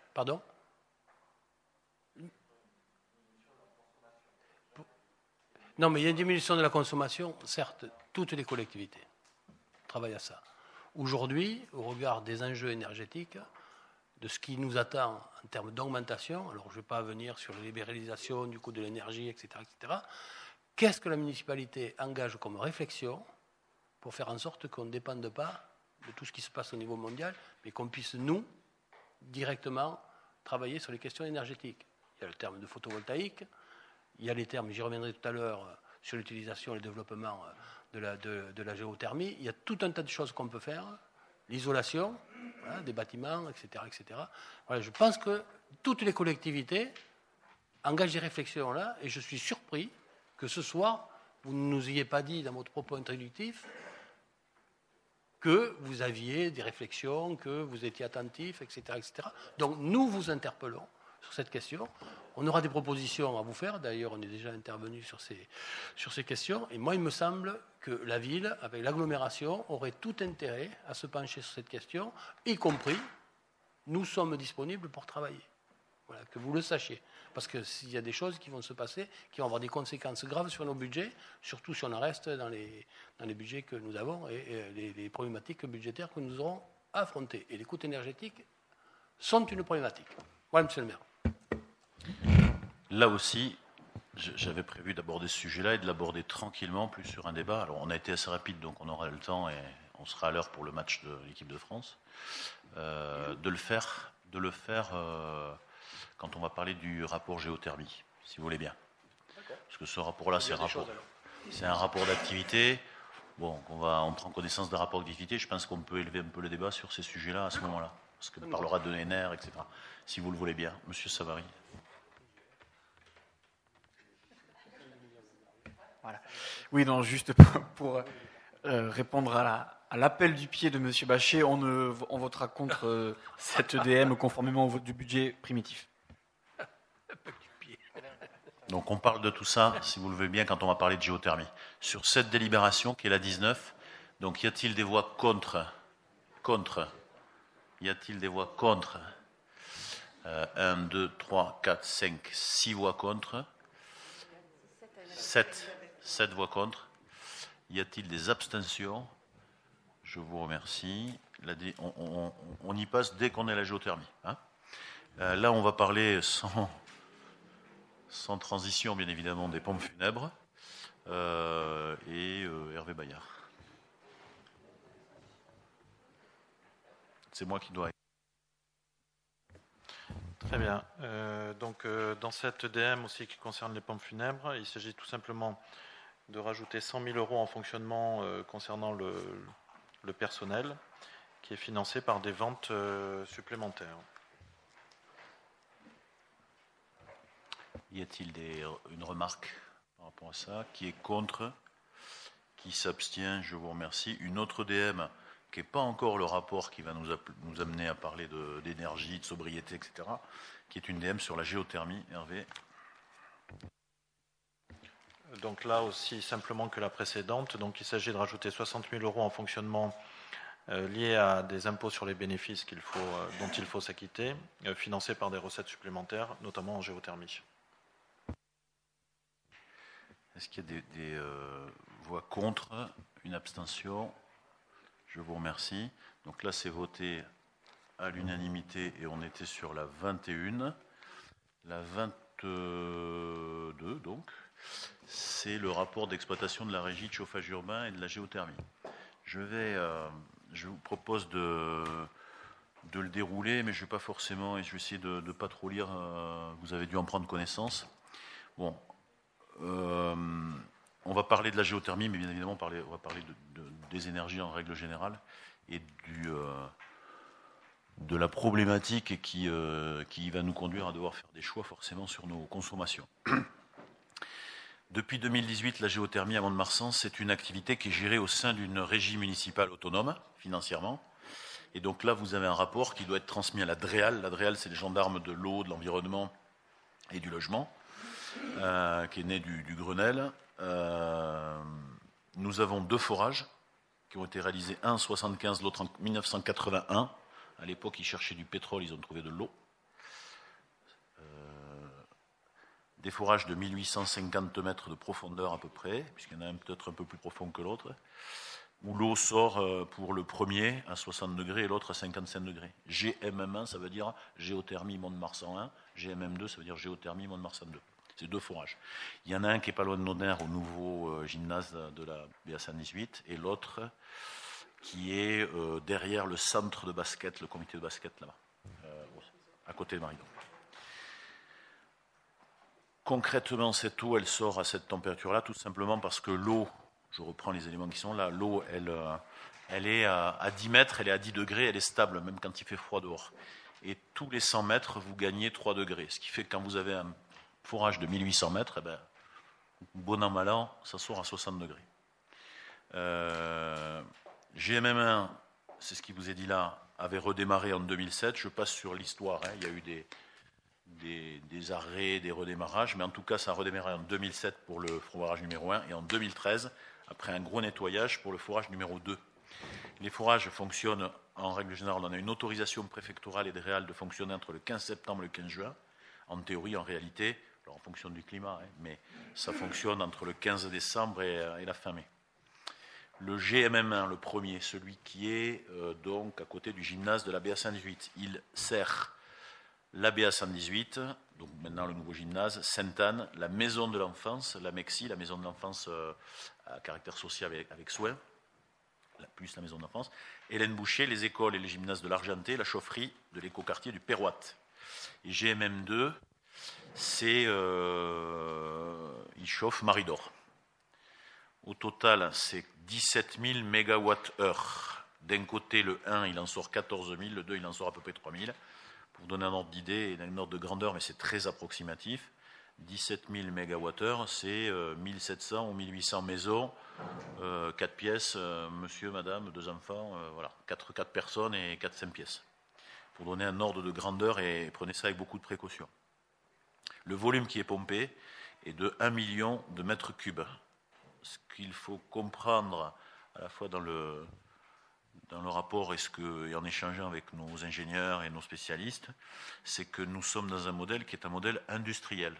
Non, mais il y a une diminution de la consommation, certes, toutes les collectivités travaillent à ça. Aujourd'hui, au regard des enjeux énergétiques, de ce qui nous attend en termes d'augmentation, alors je ne vais pas venir sur la libéralisation du coût de l'énergie, et cetera, et cetera, qu'est-ce que la municipalité engage comme réflexion pour faire en sorte qu'on ne dépende pas de tout ce qui se passe au niveau mondial, mais qu'on puisse, nous, directement, travailler sur les questions énergétiques. Il y a le terme de photovoltaïque, il y a les termes, j'y reviendrai tout à l'heure, sur l'utilisation et le développement de la, de, de la géothermie. Il y a tout un tas de choses qu'on peut faire, l'isolation, voilà, des bâtiments, et cetera, et cetera. Voilà, je pense que toutes les collectivités engagent des réflexions là, et je suis surpris que ce soir, vous ne nous ayez pas dit dans votre propos introductif que vous aviez des réflexions, que vous étiez attentif, et cetera, et cetera. Donc nous vous interpellons sur cette question. On aura des propositions à vous faire. D'ailleurs, on est déjà intervenu sur ces, sur ces questions. Et moi, il me semble que la ville, avec l'agglomération, aurait tout intérêt à se pencher sur cette question, y compris, nous sommes disponibles pour travailler. Voilà, que vous le sachiez. Parce que s'il y a des choses qui vont se passer, qui vont avoir des conséquences graves sur nos budgets, surtout si on en reste dans les, dans les budgets que nous avons et, et les, les problématiques budgétaires que nous aurons à affronter. Et les coûts énergétiques sont une problématique. Voilà, monsieur le maire. Là aussi, j'avais prévu d'aborder ce sujet-là et de l'aborder tranquillement, plus sur un débat. Alors, on a été assez rapide, donc on aura le temps et on sera à l'heure pour le match de l'équipe de France. Euh, de le faire, de le faire euh, quand on va parler du rapport géothermie, si vous voulez bien. Parce que ce rapport-là, c'est un rapport, c'est un rapport d'activité. Bon, on, va, on prend connaissance d'un rapport d'activité. Je pense qu'on peut élever un peu le débat sur ces sujets-là à ce moment-là. Parce qu'on parlera de l'E N R, et cetera. Si vous le voulez bien. Monsieur Savary. Voilà. Oui, non, juste pour, pour euh, répondre à, la, à l'appel du pied de M. Bachet, on, ne, on votera contre euh, cette E D M conformément au vote du budget primitif. Donc on parle de tout ça, si vous le voulez bien, quand on va parler de géothermie. Sur cette délibération, qui est la dix-neuf, donc y a-t-il des voix contre ? Contre ? Y a-t-il des voix contre? euh, un, deux, trois, quatre, cinq, six voix contre. sept. sept voix contre. Y a-t-il des abstentions? Je vous remercie. La dé... on, on, on y passe dès qu'on est à la géothermie. Hein euh, là, on va parler sans, sans transition, bien évidemment, des pompes funèbres. Euh, et euh, Hervé Bayard. C'est moi qui dois. Très bien. Euh, donc, euh, dans cette D M aussi qui concerne les pompes funèbres, il s'agit tout simplement de rajouter cent mille euros en fonctionnement euh, concernant le, le personnel, qui est financé par des ventes euh, supplémentaires. Y a-t-il des, une remarque par rapport à ça? Qui est contre? Qui s'abstient? Je vous remercie. Une autre D M qui n'est pas encore le rapport qui va nous, nous amener à parler de, d'énergie, de sobriété, et cetera, qui est une D M sur la géothermie. Hervé. Donc là aussi, simplement que la précédente. Donc il s'agit de rajouter soixante mille euros en fonctionnement euh, liés à des impôts sur les bénéfices qu'il faut, euh, dont il faut s'acquitter, euh, financés par des recettes supplémentaires, notamment en géothermie. Est-ce qu'il y a des, des euh, voix contre? Une abstention? Je vous remercie. Donc là, c'est voté à l'unanimité et on était sur la vingt et un. La vingt-deux, donc, c'est le rapport d'exploitation de la régie de chauffage urbain et de la géothermie. Je vais, euh, je vous propose de, de le dérouler, mais je ne vais pas forcément, et je vais essayer de ne pas trop lire, euh, vous avez dû en prendre connaissance. Bon. Euh, on va parler de la géothermie, mais bien évidemment, parler, on va parler de, de, des énergies en règle générale et du, euh, de la problématique qui, euh, qui va nous conduire à devoir faire des choix forcément sur nos consommations. Depuis deux mille dix-huit, la géothermie à Mont-de-Marsan, c'est une activité qui est gérée au sein d'une régie municipale autonome, financièrement. Et donc là, vous avez un rapport qui doit être transmis à la DREAL. La DREAL, c'est les gendarmes de l'eau, de l'environnement et du logement. Euh, qui est né du, du Grenelle. Euh, nous avons deux forages qui ont été réalisés, un en soixante-quinze, l'autre en mille neuf cent quatre-vingt-un. À l'époque, ils cherchaient du pétrole, ils ont trouvé de l'eau. Euh, des forages de mille huit cent cinquante mètres de profondeur à peu près, puisqu'il y en a un peut-être un peu plus profond que l'autre, où l'eau sort pour le premier à soixante degrés et l'autre à cinquante-cinq degrés. G M M un, ça veut dire géothermie Mont-de-Marsan un, G M M deux, ça veut dire géothermie Mont-de-Marsan deux. C'est deux forages. Il y en a un qui est pas loin de Nonner, au nouveau euh, gymnase de la B A cent dix-huit, et l'autre qui est euh, derrière le centre de basket, le comité de basket là-bas, euh, à côté de Maridon. Concrètement, cette eau, elle sort à cette température-là, tout simplement parce que l'eau, je reprends les éléments qui sont là, l'eau, elle, euh, elle est à, à dix mètres, elle est à dix degrés, elle est stable, même quand il fait froid dehors. Et tous les cent mètres, vous gagnez trois degrés, ce qui fait que quand vous avez un forage de mille huit cents mètres, eh ben, bon an, mal an, ça sort à soixante degrés. Euh, G M M un, c'est ce qui vous est dit là, avait redémarré en deux mille sept. Je passe sur l'histoire, hein. Il y a eu des, des, des arrêts, des redémarrages, mais en tout cas, ça a redémarré en deux mille sept pour le forage numéro un et en deux mille treize, après un gros nettoyage, pour le forage numéro deux. Les forages fonctionnent, en règle générale, on a une autorisation préfectorale et DREAL de fonctionner entre le quinze septembre et le quinze juin. En théorie, en réalité, alors en fonction du climat, hein, mais ça fonctionne entre le quinze décembre et, et la fin mai. Le G M M un, le premier, celui qui est euh, donc à côté du gymnase de la B A cent dix-huit, il sert la B A cent dix-huit, donc maintenant le nouveau gymnase, Sainte-Anne, la maison de l'enfance, la MEXI, la maison de l'enfance euh, à caractère social avec, avec soins, la, plus la maison de l'enfance, Hélène Boucher, les écoles et les gymnases de l'Argenté, la chaufferie de l'écoquartier du Perroite. Et G M M deux, c'est euh, il chauffe Maridor. Au total, c'est dix-sept mille mégawattheures. D'un côté, le un, il en sort quatorze mille, le deux, il en sort à peu près trois mille. Pour vous donner un ordre d'idée et un ordre de grandeur, mais c'est très approximatif, dix-sept mille mégawattheures, c'est euh, mille sept cents ou mille huit cents maisons, euh, quatre pièces, euh, monsieur, madame, deux enfants, euh, voilà, quatre, quatre personnes et quatre cinq pièces. Pour donner un ordre de grandeur, et prenez ça avec beaucoup de précaution. Le volume qui est pompé est de un million de mètres cubes. Ce qu'il faut comprendre à la fois dans le, dans le rapport et, ce que, et en échangeant avec nos ingénieurs et nos spécialistes, c'est que nous sommes dans un modèle qui est un modèle industriel.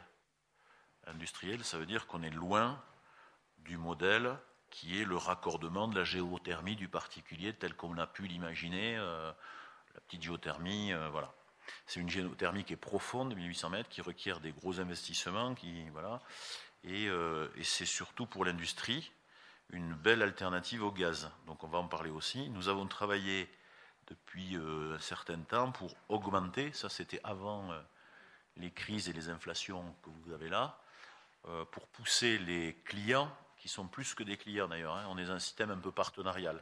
Industriel, ça veut dire qu'on est loin du modèle qui est le raccordement de la géothermie du particulier tel qu'on a pu l'imaginer, euh, la petite géothermie, euh, voilà. C'est une géothermie qui est profonde, mille huit cents mètres, qui requiert des gros investissements, qui, voilà, et, euh, et c'est surtout pour l'industrie une belle alternative au gaz. Donc on va en parler aussi. Nous avons travaillé depuis euh, un certain temps pour augmenter, ça c'était avant euh, les crises et les inflations que vous avez là, euh, pour pousser les clients, qui sont plus que des clients d'ailleurs, hein, on est dans un système un peu partenarial,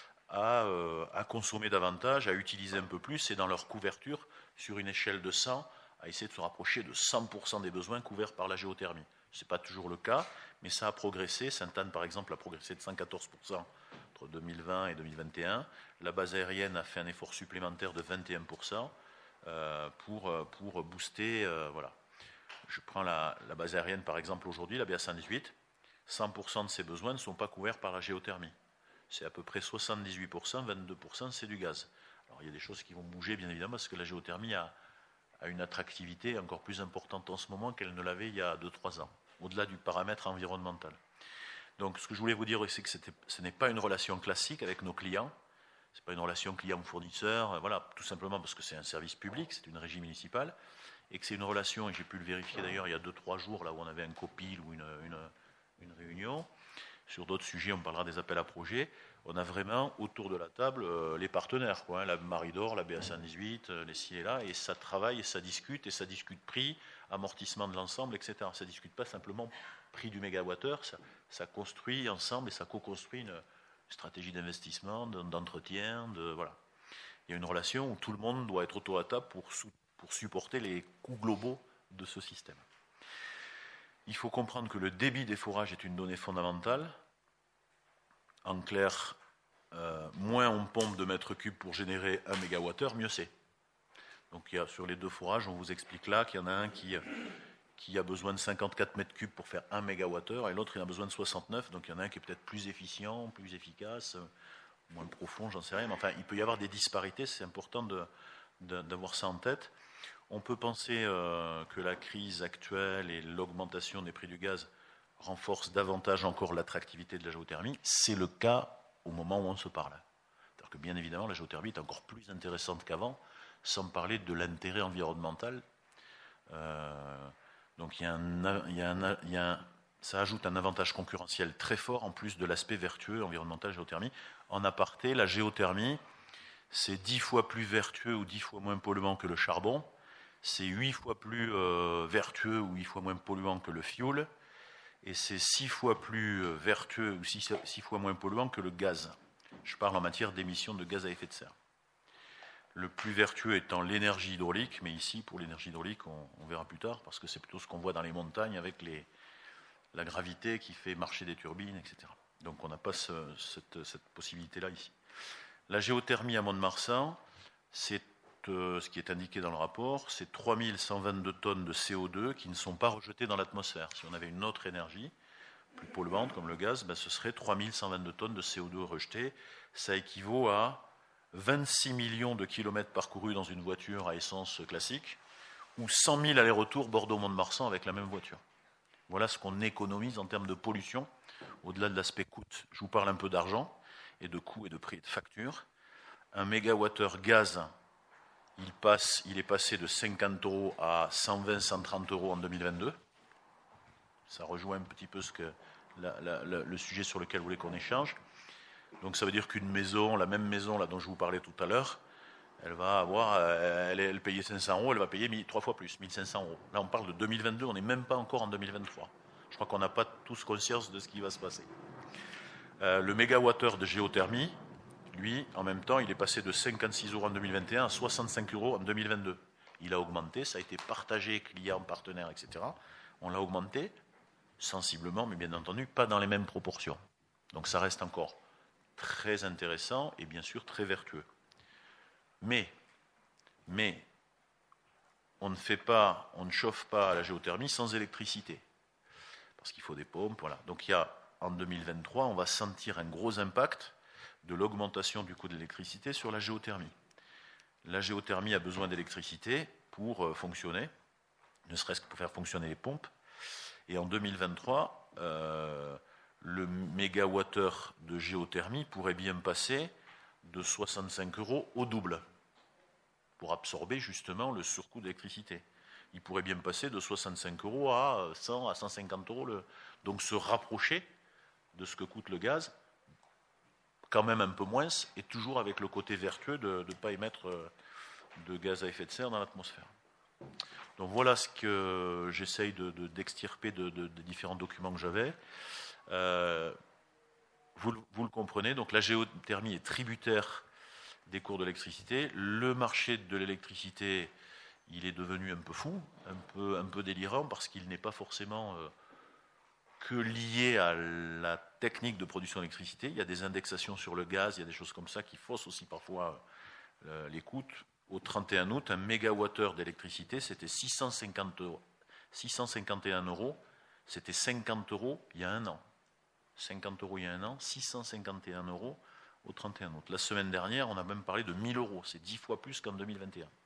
à, euh, à consommer davantage, à utiliser un peu plus, et dans leur couverture, sur une échelle de cent, à essayer de se rapprocher de cent pour cent des besoins couverts par la géothermie. Ce n'est pas toujours le cas, mais ça a progressé. Sainte-Anne, par exemple, a progressé de cent quatorze pour cent entre deux mille vingt et deux mille vingt et un. La base aérienne a fait un effort supplémentaire de vingt et un pour cent euh, pour, pour booster. Euh, voilà. Je prends la, la base aérienne, par exemple, aujourd'hui, la B A cent dix-huit. cent pour cent de ses besoins ne sont pas couverts par la géothermie. C'est à peu près soixante-dix-huit pour cent, vingt-deux pour cent, c'est du gaz. Alors, il y a des choses qui vont bouger, bien évidemment, parce que la géothermie a, a une attractivité encore plus importante en ce moment qu'elle ne l'avait il y a deux trois ans, au-delà du paramètre environnemental. Donc, ce que je voulais vous dire, c'est que c'était, ce n'est pas une relation classique avec nos clients. Ce n'est pas une relation client-fournisseur, voilà, tout simplement parce que c'est un service public, c'est une régie municipale, et que c'est une relation, et j'ai pu le vérifier d'ailleurs il y a deux trois jours, là où on avait un copil ou une, une, une réunion. Sur d'autres sujets, on parlera des appels à projets. On a vraiment autour de la table euh, les partenaires, quoi, hein, la Marie d'Or, la B A cent dix-huit, euh, les ci et là, et ça travaille, et ça discute, et ça discute prix, amortissement de l'ensemble, et cetera. Ça ne discute pas simplement prix du mégawattheure, ça, ça construit ensemble et ça co-construit une stratégie d'investissement, d'entretien, de, voilà. Il y a une relation où tout le monde doit être autour de la table pour, sou, pour supporter les coûts globaux de ce système. Il faut comprendre que le débit des forages est une donnée fondamentale. En clair, euh, moins on pompe de mètres cubes pour générer un mégawattheure, mieux c'est. Donc il y a, sur les deux forages, on vous explique là qu'il y en a un qui, qui a besoin de cinquante-quatre mètres cubes pour faire un mégawattheure et l'autre il a besoin de soixante-neuf. Donc il y en a un qui est peut-être plus efficient, plus efficace, moins profond, j'en sais rien. Mais enfin, il peut y avoir des disparités, c'est important de, de, d'avoir ça en tête. On peut penser euh, que la crise actuelle et l'augmentation des prix du gaz renforcent davantage encore l'attractivité de la géothermie. C'est le cas au moment où on se parle. C'est-à-dire que bien évidemment, la géothermie est encore plus intéressante qu'avant, sans parler de l'intérêt environnemental. Euh, donc il y a un, il y a un, il y a un, ça ajoute un avantage concurrentiel très fort, en plus de l'aspect vertueux environnemental de la géothermie. En aparté, la géothermie, c'est dix fois plus vertueux ou dix fois moins polluant que le charbon. C'est huit fois plus euh, vertueux ou huit fois moins polluant que le fioul, et c'est six fois plus euh, vertueux ou six, six fois moins polluant que le gaz. Je parle en matière d'émissions de gaz à effet de serre. Le plus vertueux étant l'énergie hydraulique, mais ici, pour l'énergie hydraulique, on, on verra plus tard, parce que c'est plutôt ce qu'on voit dans les montagnes avec les, la gravité qui fait marcher des turbines, et cetera. Donc on n'a pas ce, cette, cette possibilité-là ici. La géothermie à Mont-de-Marsan, c'est ce qui est indiqué dans le rapport, c'est trois mille cent vingt-deux tonnes de C O deux qui ne sont pas rejetées dans l'atmosphère. Si on avait une autre énergie, plus polluante comme le gaz, ben ce serait trois mille cent vingt-deux tonnes de C O deux rejetées. Ça équivaut à vingt-six millions de kilomètres parcourus dans une voiture à essence classique, ou cent mille allers-retours Bordeaux-Mont-de-Marsan avec la même voiture. Voilà ce qu'on économise en termes de pollution, au-delà de l'aspect coût. Je vous parle un peu d'argent, et de coûts et de prix et de factures. Un mégawattheure gaz, Il, passe, il est passé de cinquante euros à cent vingt à cent trente euros en deux mille vingt-deux. Ça rejoint un petit peu ce que la, la, la, le sujet sur lequel vous voulez qu'on échange. Donc ça veut dire qu'une maison, la même maison là, dont je vous parlais tout à l'heure, elle va avoir, elle, elle payait cinq cents euros, elle va payer trois fois plus, mille cinq cents euros. Là on parle de deux mille vingt-deux, on n'est même pas encore en deux mille vingt-trois. Je crois qu'on n'a pas tous conscience de ce qui va se passer. Euh, le mégawattheure de géothermie, lui, en même temps, il est passé de cinquante-six euros en deux mille vingt et un à soixante-cinq euros en deux mille vingt-deux. Il a augmenté, ça a été partagé, clients, partenaires, et cetera. On l'a augmenté sensiblement, mais bien entendu, pas dans les mêmes proportions. Donc ça reste encore très intéressant et bien sûr très vertueux. Mais, mais on ne fait pas, on ne chauffe pas la géothermie sans électricité. Parce qu'il faut des pompes, voilà. Donc il y a, en deux mille vingt-trois, on va sentir un gros impact de l'augmentation du coût de l'électricité sur la géothermie. La géothermie a besoin d'électricité pour fonctionner, ne serait-ce que pour faire fonctionner les pompes. Et en deux mille vingt-trois, euh, le mégawattheure de géothermie pourrait bien passer de soixante-cinq euros au double pour absorber justement le surcoût d'électricité. Il pourrait bien passer de soixante-cinq euros à cent à cent cinquante euros. Le... Donc se rapprocher de ce que coûte le gaz, quand même un peu moins, et toujours avec le côté vertueux de ne pas émettre de gaz à effet de serre dans l'atmosphère. Donc voilà ce que j'essaye de, de, d'extirper de, de, de différents documents que j'avais. Euh, vous, vous le comprenez, donc la géothermie est tributaire des cours de l'électricité. Le marché de l'électricité, il est devenu un peu fou, un peu, un peu délirant, parce qu'il n'est pas forcément euh, que lié à la technique de production d'électricité. Il y a des indexations sur le gaz, il y a des choses comme ça qui faussent aussi parfois euh, les coûts. Au trente et un août, un mégawattheure d'électricité, c'était six cent cinquante euros. six cent cinquante et un euros, c'était cinquante euros il y a un an. cinquante euros il y a un an, six cent cinquante et un euros au trente et un août. La semaine dernière, on a même parlé de mille euros, c'est dix fois plus qu'en deux mille vingt et un.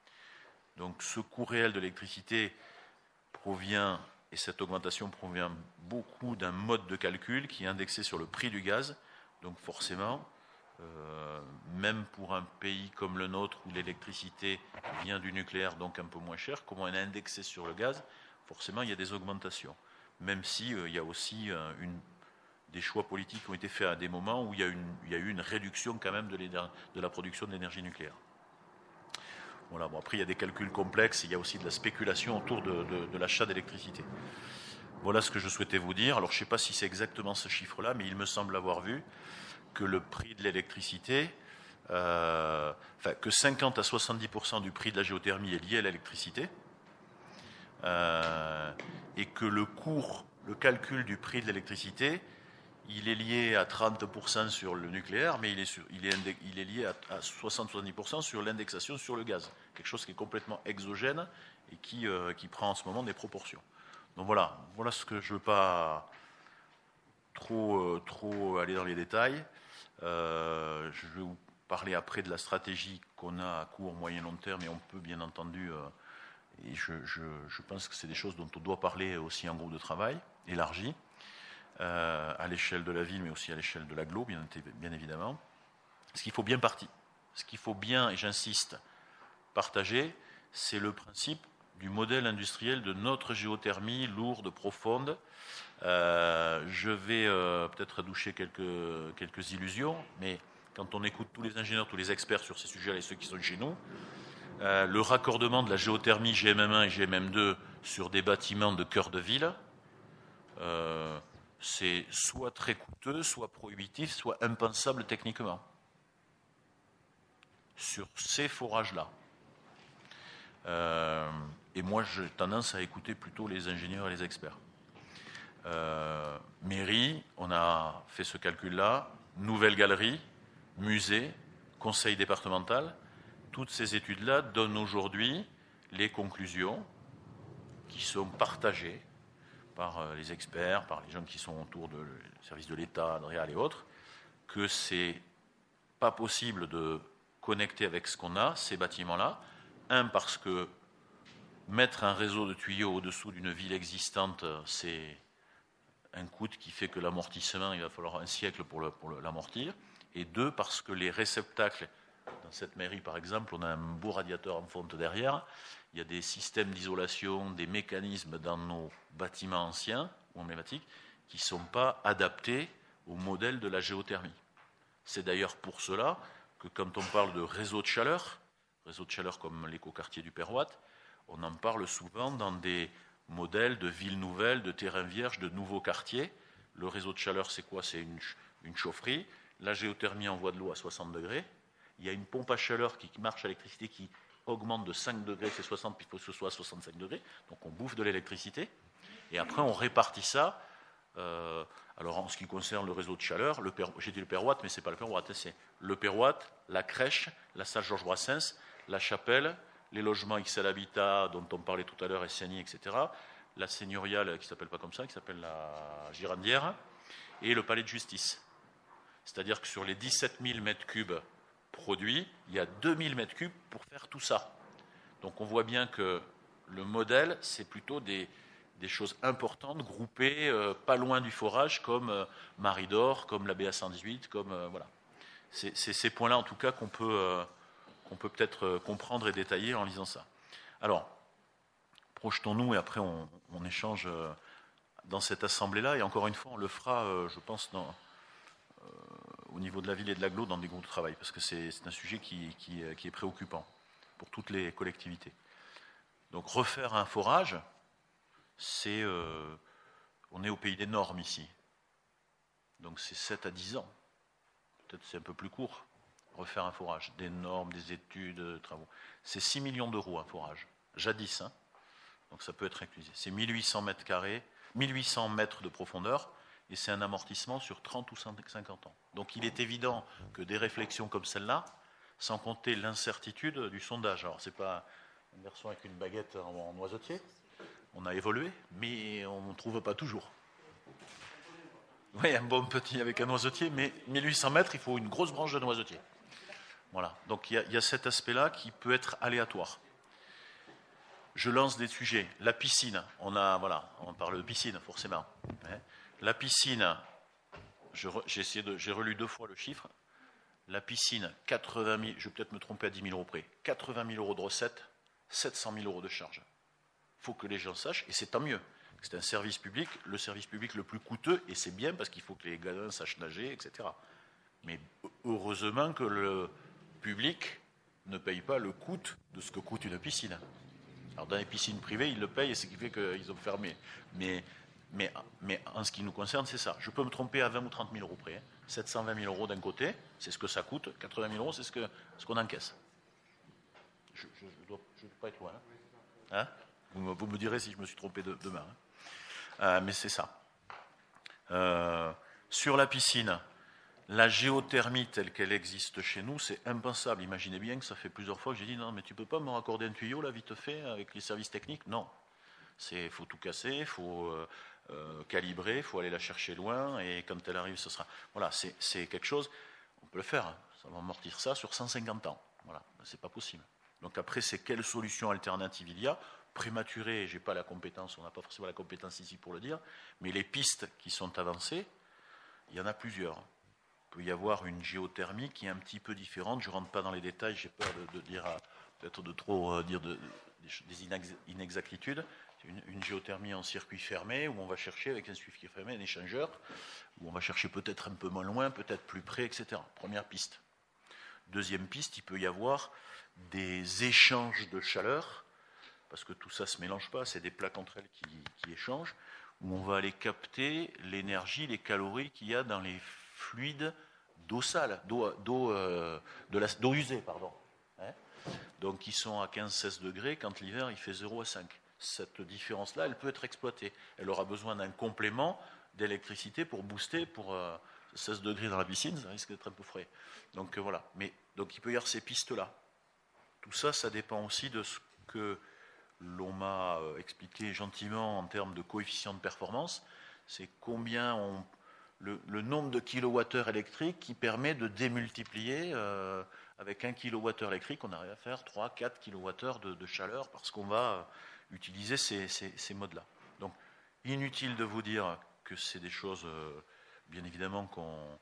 Donc ce coût réel de l'électricité provient, et cette augmentation provient beaucoup d'un mode de calcul qui est indexé sur le prix du gaz. Donc forcément, euh, même pour un pays comme le nôtre où l'électricité vient du nucléaire, donc un peu moins cher, comme on est indexé sur le gaz, forcément il y a des augmentations. Même si euh, il y a aussi euh, une, des choix politiques qui ont été faits à des moments où il y a, une, il y a eu une réduction quand même de, de la production d'énergie nucléaire. Voilà, bon, après, il y a des calculs complexes, il y a aussi de la spéculation autour de, de, de l'achat d'électricité. Voilà ce que je souhaitais vous dire. Alors, je ne sais pas si c'est exactement ce chiffre-là, mais il me semble avoir vu que le prix de l'électricité, euh, enfin, que cinquante à soixante-dix pour cent du prix de la géothermie est lié à l'électricité, euh, et que le cours, le calcul du prix de l'électricité, il est lié à trente pour cent sur le nucléaire, mais il est, sur, il est, indé, il est lié à, à soixante à soixante-dix pour cent sur l'indexation sur le gaz. Quelque chose qui est complètement exogène et qui, euh, qui prend en ce moment des proportions. Donc voilà, voilà ce que je ne veux pas trop, euh, trop aller dans les détails. Euh, je vais vous parler après de la stratégie qu'on a à court, moyen, long terme, et on peut bien entendu, euh, et je, je, je pense que c'est des choses dont on doit parler aussi en groupe de travail élargi. Euh, à l'échelle de la ville, mais aussi à l'échelle de l'agglo, bien, bien évidemment. Ce qu'il faut bien partir, ce qu'il faut bien, et j'insiste, partager, c'est le principe du modèle industriel de notre géothermie lourde, profonde. Euh, je vais euh, peut-être doucher quelques, quelques illusions, mais quand on écoute tous les ingénieurs, tous les experts sur ces sujets et ceux qui sont chez nous, euh, le raccordement de la géothermie G M M un et G M M deux sur des bâtiments de cœur de ville, euh, c'est soit très coûteux, soit prohibitif, soit impensable techniquement. Sur ces forages-là. Euh, et moi, j'ai tendance à écouter plutôt les ingénieurs et les experts. Euh, mairie, on a fait ce calcul-là. Nouvelle galerie, musée, conseil départemental. Toutes ces études-là donnent aujourd'hui les conclusions qui sont partagées par les experts, par les gens qui sont autour du service de l'État, de Réal et autres, que c'est pas possible de connecter avec ce qu'on a, ces bâtiments-là. Un, parce que mettre un réseau de tuyaux au-dessous d'une ville existante, c'est un coût qui fait que l'amortissement, il va falloir un siècle pour, le, pour le, l'amortir. Et deux, parce que les réceptacles, dans cette mairie par exemple, on a un beau radiateur en fonte derrière, il y a des systèmes d'isolation, des mécanismes dans nos bâtiments anciens ou emblématiques qui ne sont pas adaptés au modèle de la géothermie. C'est d'ailleurs pour cela que quand on parle de réseau de chaleur, réseau de chaleur comme l'écoquartier du Père Watt, on en parle souvent dans des modèles de villes nouvelles, de terrains vierges, de nouveaux quartiers. Le réseau de chaleur, c'est quoi? C'est une, une chaufferie. La géothermie envoie de l'eau à soixante degrés. Il y a une pompe à chaleur qui marche à l'électricité qui augmente de cinq degrés, c'est soixante, puis il faut que ce soit à soixante-cinq degrés. Donc on bouffe de l'électricité. Et après, on répartit ça. Euh, alors en ce qui concerne le réseau de chaleur, le Père, j'ai dit le Père Watt, mais ce n'est pas le Père Watt, c'est le Père Watt, la crèche, la salle Georges Brassens, la chapelle, les logements X L Habitat dont on parlait tout à l'heure, S N I, et cetera, la seigneuriale qui ne s'appelle pas comme ça, qui s'appelle la Girandière, et le palais de justice. C'est-à-dire que sur les dix-sept mille mètres cubes produits, il y a deux mille mètres cubes pour faire tout ça. Donc on voit bien que le modèle, c'est plutôt des, des choses importantes, groupées, euh, pas loin du forage, comme euh, Marie d'Or, comme la B A cent dix-huit, comme euh, voilà. C'est, c'est ces points-là, en tout cas, qu'on peut, euh, qu'on peut peut-être euh, comprendre et détailler en lisant ça. Alors, projetons-nous et après on, on échange euh, dans cette assemblée-là. Et encore une fois, on le fera, euh, je pense, dans, euh, au niveau de la ville et de l'agglo, dans des groupes de travail, parce que c'est, c'est un sujet qui, qui, qui est préoccupant pour toutes les collectivités. Donc, refaire un forage, c'est, euh, on est au pays des normes ici. Donc, c'est sept à dix ans. Peut-être c'est un peu plus court, refaire un forage. Des normes, des études, des travaux. C'est six millions d'euros un forage. Jadis, hein. Donc ça peut être réclusé. C'est mille huit cents mètres carrés, mille huit cents mètres de profondeur, et c'est un amortissement sur trente ou cinquante ans. Donc il est évident que des réflexions comme celle-là, sans compter l'incertitude du sondage. Alors c'est pas un garçon avec une baguette en, en noisetier. On a évolué, mais on ne trouve pas toujours. Oui, un bon petit avec un noisetier, mais mille huit cents mètres, il faut une grosse branche de noisetier. Voilà. Donc il y a, il y a cet aspect-là qui peut être aléatoire. Je lance des sujets. La piscine, on a, voilà, on parle de piscine forcément. La piscine, je, j'ai essayé de, j'ai relu deux fois le chiffre. La piscine, quatre-vingt mille, je vais peut-être me tromper à dix mille euros près, quatre-vingt mille euros de recettes, sept cent mille euros de charges. Il faut que les gens sachent, et c'est tant mieux. C'est un service public, le service public le plus coûteux, et c'est bien parce qu'il faut que les gamins sachent nager, et cetera. Mais heureusement que le public ne paye pas le coût de ce que coûte une piscine. Alors dans les piscines privées, ils le payent, et ce qui fait qu'ils ont fermé. Mais, mais, mais en ce qui nous concerne, c'est ça. Je peux me tromper à vingt ou trente mille euros près. Hein. sept cent vingt mille euros d'un côté, c'est ce que ça coûte. quatre-vingt mille euros, c'est ce, que, ce qu'on encaisse. Je ne dois, dois pas être loin. Hein. Hein vous, me, vous me direz si je me suis trompé de, demain. Hein. Euh, mais c'est ça. Euh, sur la piscine, la géothermie telle qu'elle existe chez nous, c'est impensable. Imaginez bien que ça fait plusieurs fois que j'ai dit non, mais tu ne peux pas me raccorder un tuyau là vite fait avec les services techniques. Non, il faut tout casser, il faut euh, euh, calibrer, il faut aller la chercher loin et quand elle arrive, ce sera. Voilà, c'est, c'est quelque chose. On peut le faire. Hein, ça va amortir ça sur cent cinquante ans. Voilà, c'est pas possible. Donc après, c'est quelle solution alternative il y a? Prématuré, je n'ai pas la compétence, on n'a pas forcément la compétence ici pour le dire, mais les pistes qui sont avancées, il y en a plusieurs. Il peut y avoir une géothermie qui est un petit peu différente. Je ne rentre pas dans les détails, j'ai peur de, de dire, peut-être de trop euh, dire de, des inexactitudes. Une, une géothermie en circuit fermé, où on va chercher avec un circuit fermé un échangeur, où on va chercher peut-être un peu moins loin, peut-être plus près, et cetera. Première piste. Deuxième piste, il peut y avoir des échanges de chaleur, parce que tout ça ne se mélange pas, c'est des plaques entre elles qui, qui échangent, où on va aller capter l'énergie, les calories qu'il y a dans les fluides d'eau sale, d'eau, d'eau, euh, de la, d'eau usée, pardon. Hein, donc qui sont à quinze à seize degrés quand l'hiver il fait zéro à cinq. Cette différence-là, elle peut être exploitée. Elle aura besoin d'un complément d'électricité pour booster, pour euh, seize degrés dans la piscine, ça risque d'être un peu frais. Donc euh, voilà. Mais donc il peut y avoir ces pistes-là. Tout ça, ça dépend aussi de ce que l'on m'a expliqué gentiment en termes de coefficient de performance. C'est combien on, le, le nombre de kilowattheures électriques qui permet de démultiplier. Euh, avec un kilowattheure électrique, on arrive à faire trois à quatre kilowattheures de, de chaleur parce qu'on va utiliser ces, ces, ces modes-là. Donc, inutile de vous dire que c'est des choses, euh, bien évidemment, qu'on,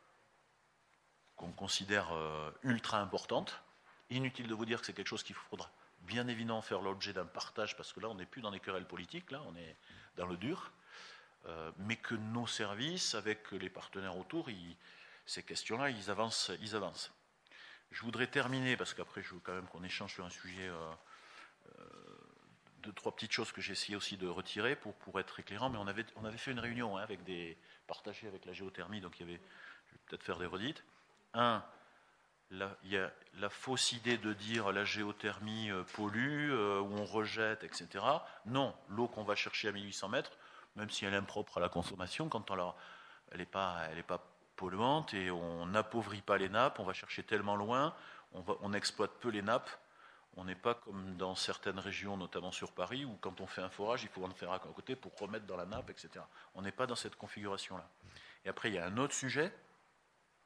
qu'on considère euh, ultra importantes. Inutile de vous dire que c'est quelque chose qu'il faudra bien évidemment faire l'objet d'un partage, parce que là, on n'est plus dans les querelles politiques, là, on est dans le dur. Euh, mais que nos services, avec les partenaires autour, ils, ces questions-là, ils avancent, ils avancent. Je voudrais terminer, parce qu'après, je veux quand même qu'on échange sur un sujet, euh, euh, deux, trois petites choses que j'ai essayé aussi de retirer pour, pour être éclairant, mais on avait, on avait fait une réunion hein, avec des partagés avec la géothermie, donc il y avait, je vais peut-être faire des redites. Un, la, il y a la fausse idée de dire la géothermie euh, pollue, euh, ou on rejette, et cetera. Non, l'eau qu'on va chercher à mille huit cents mètres, même si elle est impropre à la consommation, quand on la, elle n'est pas, elle est pas polluante et on n'appauvrit pas les nappes, on va chercher tellement loin, on, va, on exploite peu les nappes. On n'est pas comme dans certaines régions, notamment sur Paris, où quand on fait un forage, il faut en faire à côté pour remettre dans la nappe, et cetera. On n'est pas dans cette configuration-là. Et après, il y a un autre sujet,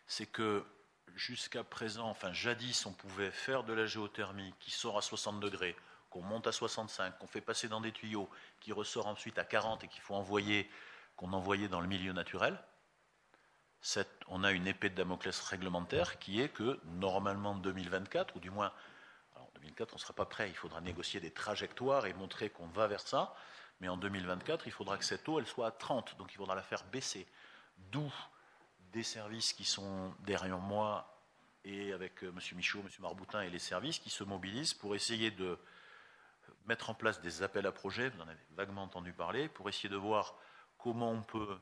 c'est que jusqu'à présent, enfin jadis, on pouvait faire de la géothermie qui sort à soixante degrés, qu'on monte à soixante-cinq, qu'on fait passer dans des tuyaux, qui ressort ensuite à quarante et qu'il faut envoyer, qu'on envoyait dans le milieu naturel. Cette, on a une épée de Damoclès réglementaire qui est que normalement en deux mille vingt-quatre, ou du moins alors en deux mille vingt-quatre on ne sera pas prêt, il faudra négocier des trajectoires et montrer qu'on va vers ça, mais en deux mille vingt-quatre il faudra que cette eau elle soit à trente, donc il faudra la faire baisser. D'où des services qui sont derrière moi et avec M. Michaud, M. Marboutin et les services qui se mobilisent pour essayer de mettre en place des appels à projets, vous en avez vaguement entendu parler, pour essayer de voir comment on peut,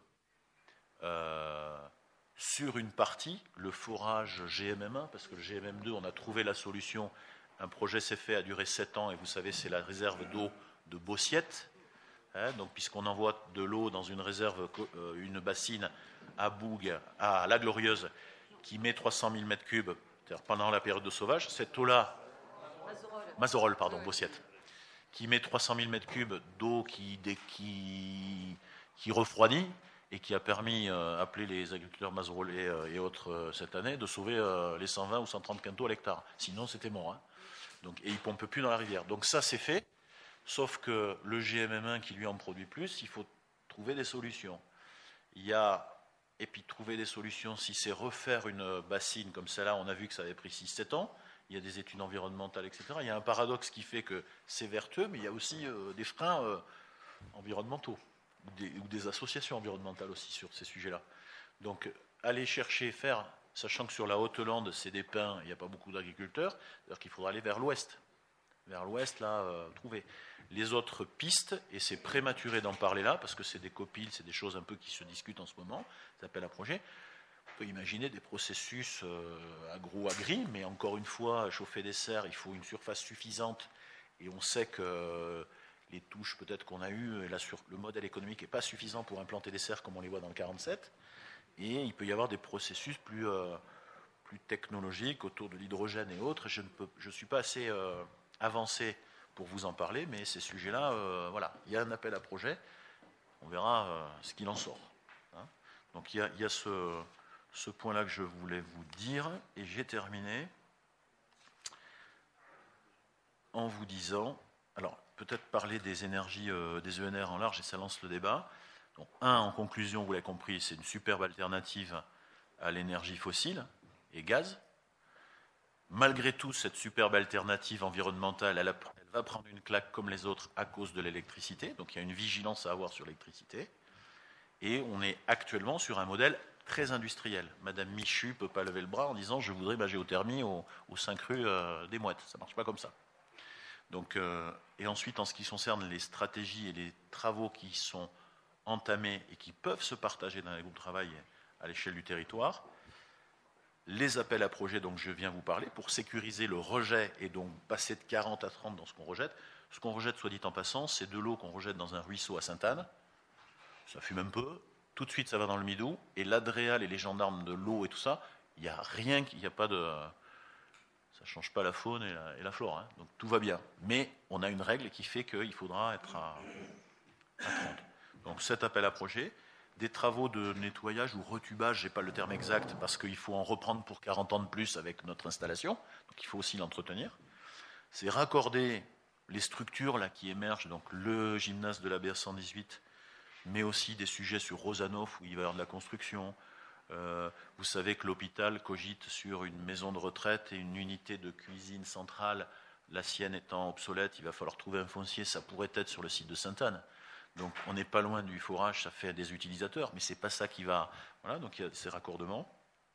euh, sur une partie, le forage G M M un, parce que le G M M deux, on a trouvé la solution, un projet s'est fait, a duré sept ans, et vous savez, c'est la réserve d'eau de Bossiette, hein, donc puisqu'on envoie de l'eau dans une réserve, euh, une bassine à Boug, à La Glorieuse, qui met trois cent mille mètres cubes, c'est-à-dire pendant la période de sauvage, cette eau-là, Mazerolles, pardon, Bossiette, qui met trois cent mille mètres cubes d'eau qui, qui, qui refroidit et qui a permis, euh, appelé les agriculteurs mazerolais euh, et autres euh, cette année, de sauver euh, les cent vingt ou cent trente quintaux à l'hectare. Sinon, c'était mort. Hein. Donc, et ils ne pompent plus dans la rivière. Donc ça, c'est fait, sauf que le G M M un qui lui en produit plus, il faut trouver des solutions. Il y a, et puis trouver des solutions, si c'est refaire une bassine comme celle-là, on a vu que ça avait pris six sept ans, il y a des études environnementales, et cetera. Il y a un paradoxe qui fait que c'est vertueux, mais il y a aussi euh, des freins euh, environnementaux, ou des, ou des associations environnementales aussi sur ces sujets-là. Donc, aller chercher, faire, sachant que sur la Haute-Lande, c'est des pins, il n'y a pas beaucoup d'agriculteurs, c'est-à-dire qu'il faudra aller vers l'ouest. Vers l'ouest, là, euh, trouver. Les autres pistes, et c'est prématuré d'en parler là, parce que c'est des copiles, c'est des choses un peu qui se discutent en ce moment, ça s'appelle un projet. On peut imaginer des processus euh, agro-agri, mais encore une fois, chauffer des serres, il faut une surface suffisante, et on sait que les touches peut-être qu'on a eues, là, sur, le modèle économique n'est pas suffisant pour implanter des serres comme on les voit dans le quarante-sept, et il peut y avoir des processus plus, euh, plus technologiques autour de l'hydrogène et autres. Je ne peux, je suis pas assez euh, avancé pour vous en parler, mais ces sujets-là, euh, voilà, il y a un appel à projet, on verra euh, ce qu'il en sort. Hein. Donc il y a, il y a ce, ce point-là que je voulais vous dire, et j'ai terminé en vous disant, alors peut-être parler des énergies, euh, des E N R en large, et ça lance le débat. Donc, un, en conclusion, vous l'avez compris, c'est une superbe alternative à l'énergie fossile et gaz. Malgré tout, cette superbe alternative environnementale, elle, a, elle va prendre une claque comme les autres à cause de l'électricité. Donc il y a une vigilance à avoir sur l'électricité. Et on est actuellement sur un modèle très industriel. Madame Michu ne peut pas lever le bras en disant « je voudrais ma géothermie aux, aux cinq rues euh, des Mouettes ». Ça ne marche pas comme ça. Donc, euh, et ensuite, en ce qui concerne les stratégies et les travaux qui sont entamés et qui peuvent se partager dans les groupes de travail à l'échelle du territoire, les appels à projets dont je viens vous parler, pour sécuriser le rejet et donc passer de quarante à trente dans ce qu'on rejette. Ce qu'on rejette, soit dit en passant, c'est de l'eau qu'on rejette dans un ruisseau à Sainte-Anne. Ça fume un peu. Tout de suite, ça va dans le Midou. Et l'Adréal et les gendarmes de l'eau et tout ça, il n'y a rien, il n'y a pas de... Ça ne change pas la faune et la, et la flore. Hein. Donc tout va bien. Mais on a une règle qui fait qu'il faudra être à, à trente. Donc cet appel à projet... Des travaux de nettoyage ou retubage, je n'ai pas le terme exact, parce qu'il faut en reprendre pour quarante ans de plus avec notre installation, donc il faut aussi l'entretenir. C'est raccorder les structures là, qui émergent, donc le gymnase de la B R cent dix-huit, mais aussi des sujets sur Rosanov, où il va y avoir de la construction. Euh, vous savez que l'hôpital cogite sur une maison de retraite et une unité de cuisine centrale, la sienne étant obsolète, il va falloir trouver un foncier, ça pourrait être sur le site de Sainte-Anne. Donc on n'est pas loin du forage, ça fait des utilisateurs, mais ce n'est pas ça qui va... Voilà, donc il y a ces raccordements.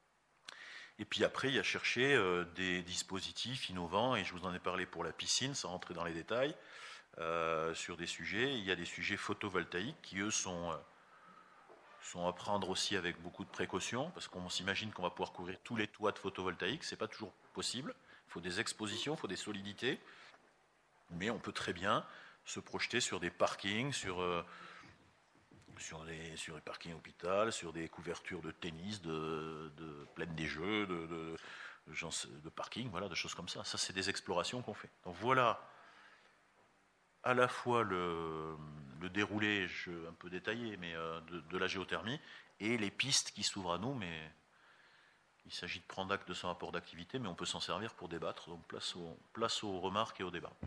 Et puis après, il y a cherché euh, des dispositifs innovants, et je vous en ai parlé pour la piscine, sans rentrer dans les détails, euh, sur des sujets. Il y a des sujets photovoltaïques qui, eux, sont, euh, sont à prendre aussi avec beaucoup de précautions, parce qu'on s'imagine qu'on va pouvoir couvrir tous les toits de photovoltaïque, ce n'est pas toujours possible. Il faut des expositions, il faut des solidités, mais on peut très bien se projeter sur des parkings, sur, euh, sur, des, sur des parkings hôpital, sur des couvertures de tennis, de, de plaine des jeux, de, de, de, de parking, voilà, de choses comme ça. Ça, c'est des explorations qu'on fait. Donc voilà à la fois le, le déroulé, je, un peu détaillé, mais euh, de, de la géothermie, et les pistes qui s'ouvrent à nous, mais Il s'agit de prendre acte de son rapport d'activité, mais on peut s'en servir pour débattre. Donc place, au, place aux remarques et au débat.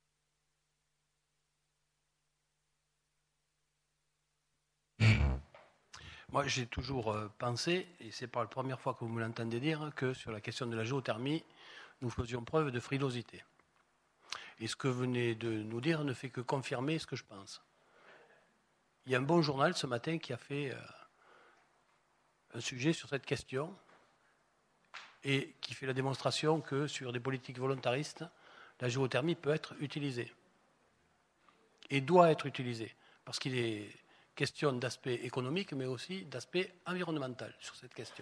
Moi, j'ai toujours euh, pensé, et c'est pas la première fois que vous me l'entendez dire, que sur la question de la géothermie, nous faisions preuve de frilosité. Et ce que vous venez de nous dire ne fait que confirmer ce que je pense. Il y a un bon journal ce matin qui a fait euh, un sujet sur cette question et qui fait la démonstration que sur des politiques volontaristes, la géothermie peut être utilisée et doit être utilisée parce qu'il est question d'aspect économique mais aussi d'aspect environnemental sur cette question.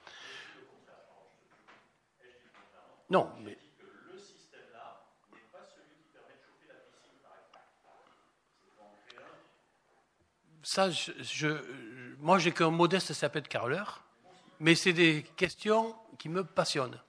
Non, mais ça, je, je, moi, j'ai qu'un modeste sapin de carreleur, mais c'est des questions qui me passionnent.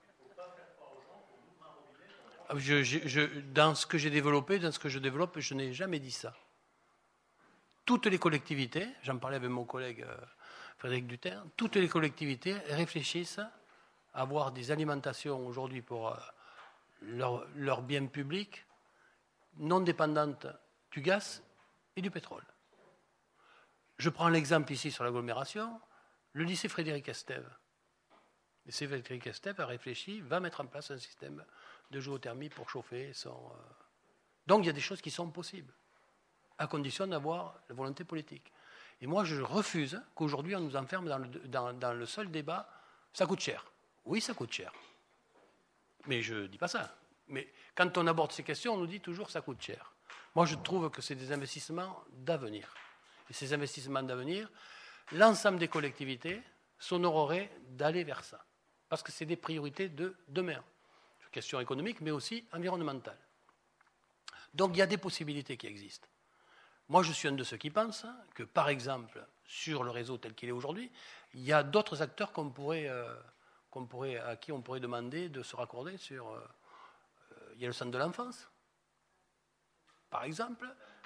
Je, je, je, dans ce que j'ai développé, dans ce que je développe, je n'ai jamais dit ça. Toutes les collectivités, j'en parlais avec mon collègue euh, Frédéric Duterre, toutes les collectivités réfléchissent à avoir des alimentations aujourd'hui pour euh, leurs leur biens publics non dépendantes du gaz et du pétrole. Je prends l'exemple ici sur l'agglomération, le lycée Frédéric Estève. Le lycée Frédéric Estève a réfléchi, va mettre en place un système de géothermie pour chauffer son... Euh... Donc il y a des choses qui sont possibles, à condition d'avoir la volonté politique. Et moi je refuse qu'aujourd'hui on nous enferme dans le, dans, dans le seul débat, ça coûte cher. Oui, ça coûte cher. Mais je ne dis pas ça. Mais quand on aborde ces questions, on nous dit toujours ça coûte cher. Moi je trouve que c'est des investissements d'avenir. Et ces investissements d'avenir, l'ensemble des collectivités s'honoreraient d'aller vers ça. Parce que c'est des priorités de demain. Question économique, mais aussi environnementale. Donc il y a des possibilités qui existent. Moi, je suis un de ceux qui pensent que, par exemple, sur le réseau tel qu'il est aujourd'hui, il y a d'autres acteurs qu'on pourrait, euh, qu'on pourrait, à qui on pourrait demander de se raccorder sur... Euh, euh, il y a le centre de l'enfance, par exemple.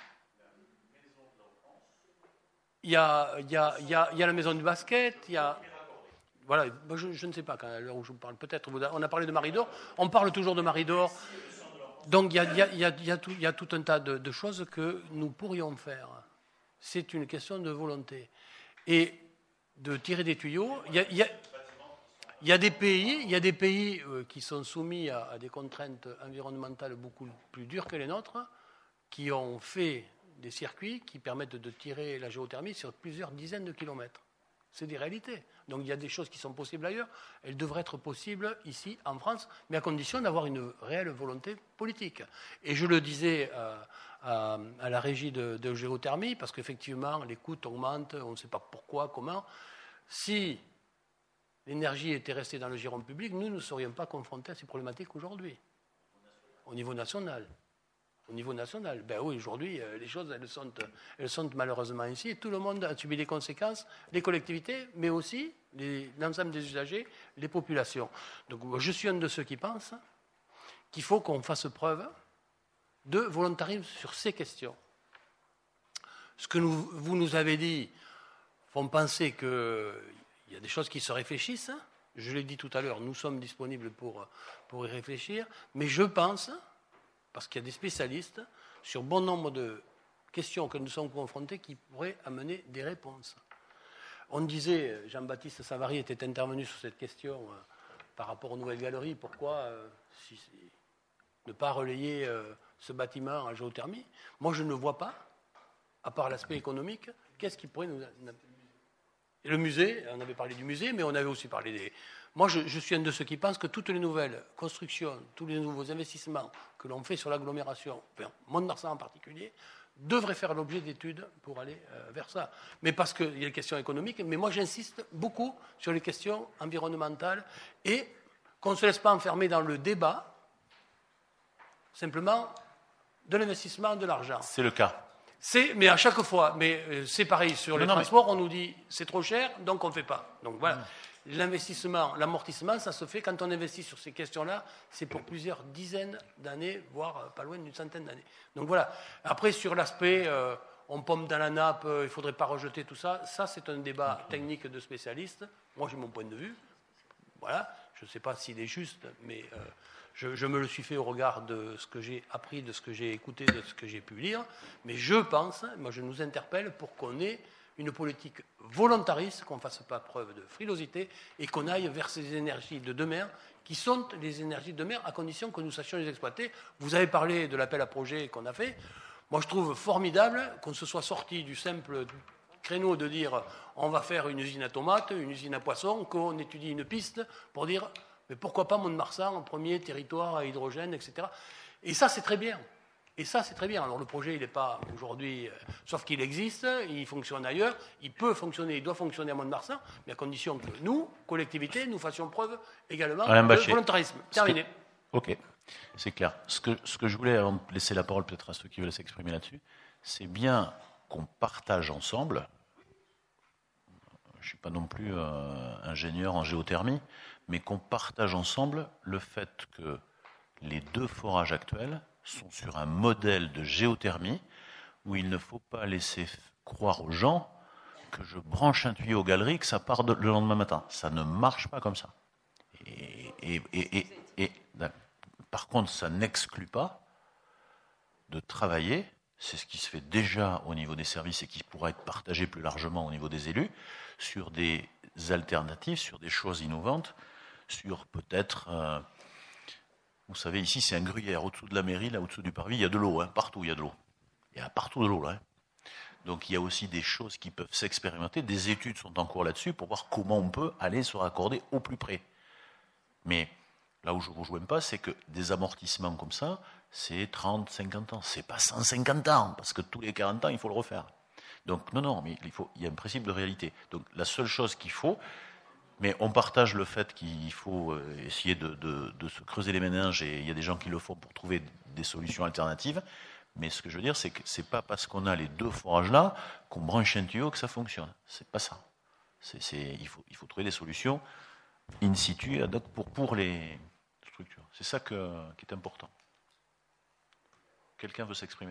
Il y a, il y a, il y a, il y a la maison du basket, il y a... Voilà, je, je ne sais pas, à l'heure où je vous parle, peut-être, on a parlé de Marie-d'Or, on parle toujours de Marie-d'Or. Donc il y a, il y a, il y a, il y a, tout, il y a tout un tas de, de choses que nous pourrions faire. C'est une question de volonté. Et de tirer des tuyaux, il y a, il y a, il y a des pays, il y a des pays qui sont soumis à, à des contraintes environnementales beaucoup plus dures que les nôtres, qui ont fait des circuits qui permettent de tirer la géothermie sur plusieurs dizaines de kilomètres. C'est des réalités. Donc il y a des choses qui sont possibles ailleurs. Elles devraient être possibles ici, en France, mais à condition d'avoir une réelle volonté politique. Et je le disais à, à, à la régie de, de géothermie, parce qu'effectivement, les coûts augmentent, on ne sait pas pourquoi, comment. Si l'énergie était restée dans le giron public, nous ne serions pas confrontés à ces problématiques aujourd'hui, au niveau national. Au niveau national, ben oui, aujourd'hui, les choses, elles sont, elles sont malheureusement ici. Et tout le monde a subi les conséquences, les collectivités, mais aussi les, l'ensemble des usagers, les populations. Donc, je suis un de ceux qui pensent qu'il faut qu'on fasse preuve de volontarisme sur ces questions. Ce que nous, vous nous avez dit font penser qu'il y a des choses qui se réfléchissent. Je l'ai dit tout à l'heure, nous sommes disponibles pour, pour y réfléchir, mais je pense... parce qu'il y a des spécialistes sur bon nombre de questions que nous sommes confrontés qui pourraient amener des réponses. On disait, Jean-Baptiste Savary était intervenu sur cette question euh, par rapport aux nouvelles galeries, pourquoi euh, si, si, ne pas relayer euh, ce bâtiment en géothermie. Moi, je ne vois pas, à part l'aspect économique, qu'est-ce qui pourrait nous... Et le musée, on avait parlé du musée, mais on avait aussi parlé des... Moi, je, je suis un de ceux qui pensent que toutes les nouvelles constructions, tous les nouveaux investissements que l'on fait sur l'agglomération, enfin, Mont-de-Marsan en particulier, devraient faire l'objet d'études pour aller euh, vers ça. Mais parce qu'il y a les questions économiques, mais moi, j'insiste beaucoup sur les questions environnementales et qu'on ne se laisse pas enfermer dans le débat, simplement, de l'investissement, de l'argent. C'est le cas. C'est, mais à chaque fois, mais euh, c'est pareil, sur les non, transports, mais... on nous dit c'est trop cher, donc on ne fait pas. Donc voilà. Mmh. L'investissement, l'amortissement, ça se fait quand on investit sur ces questions-là, c'est pour plusieurs dizaines d'années, voire pas loin d'une centaine d'années. Donc voilà. Après, sur l'aspect, euh, on pompe dans la nappe, euh, il ne faudrait pas rejeter tout ça, ça c'est un débat technique de spécialistes. Moi j'ai mon point de vue. Voilà, je ne sais pas s'il est juste, mais euh, je, je me le suis fait au regard de ce que j'ai appris, de ce que j'ai écouté, de ce que j'ai pu lire. Mais je pense, moi je nous interpelle pour qu'on ait une politique volontariste, qu'on ne fasse pas preuve de frilosité et qu'on aille vers ces énergies de demain qui sont les énergies de demain à condition que nous sachions les exploiter. Vous avez parlé de l'appel à projet qu'on a fait. Moi, je trouve formidable qu'on se soit sorti du simple créneau de dire on va faire une usine à tomates, une usine à poissons, qu'on étudie une piste pour dire mais pourquoi pas Mont-de-Marsan en premier territoire à hydrogène, et cetera. Et ça, c'est très bien. Et ça, c'est très bien. Alors, le projet, il n'est pas aujourd'hui, euh, sauf qu'il existe, il fonctionne ailleurs, il peut fonctionner, il doit fonctionner à Mont-de-Marsan, mais à condition que nous, collectivités, nous fassions preuve également Alain de Bachet. volontarisme. Terminé. Que... Ok, c'est clair. Ce que, ce que je voulais, avant de laisser la parole peut-être à ceux qui veulent s'exprimer là-dessus, c'est bien qu'on partage ensemble. Je ne suis pas non plus euh, ingénieur en géothermie, mais qu'on partage ensemble le fait que les deux forages actuels sont sur un modèle de géothermie où il ne faut pas laisser croire aux gens que je branche un tuyau aux galeries, que ça part de, le lendemain matin. Ça ne marche pas comme ça. Et, et, et, et, et par contre, ça n'exclut pas de travailler, c'est ce qui se fait déjà au niveau des services et qui pourra être partagé plus largement au niveau des élus, sur des alternatives, sur des choses innovantes, sur peut-être... Euh, Vous savez, ici, c'est un gruyère. Au-dessous de la mairie, là, au-dessous du parvis, il y a de l'eau. Hein, partout, il y a de l'eau. Il y a partout de l'eau, là. Hein. Donc, il y a aussi des choses qui peuvent s'expérimenter. Des études sont en cours là-dessus pour voir comment on peut aller se raccorder au plus près. Mais là où je ne vous rejoins pas, c'est que des amortissements comme ça, c'est trente, cinquante ans. C'est pas cent cinquante ans, parce que tous les quarante ans, il faut le refaire. Donc, non, non, mais il, faut, il y a un principe de réalité. Donc, la seule chose qu'il faut... Mais on partage le fait qu'il faut essayer de, de, de se creuser les méninges, et il y a des gens qui le font pour trouver des solutions alternatives. Mais ce que je veux dire, c'est que c'est pas parce qu'on a les deux forages-là qu'on branche un tuyau que ça fonctionne. C'est pas ça. C'est, c'est, il, faut, il faut trouver des solutions in situ pour, pour les structures. C'est ça que, qui est important. Quelqu'un veut s'exprimer ?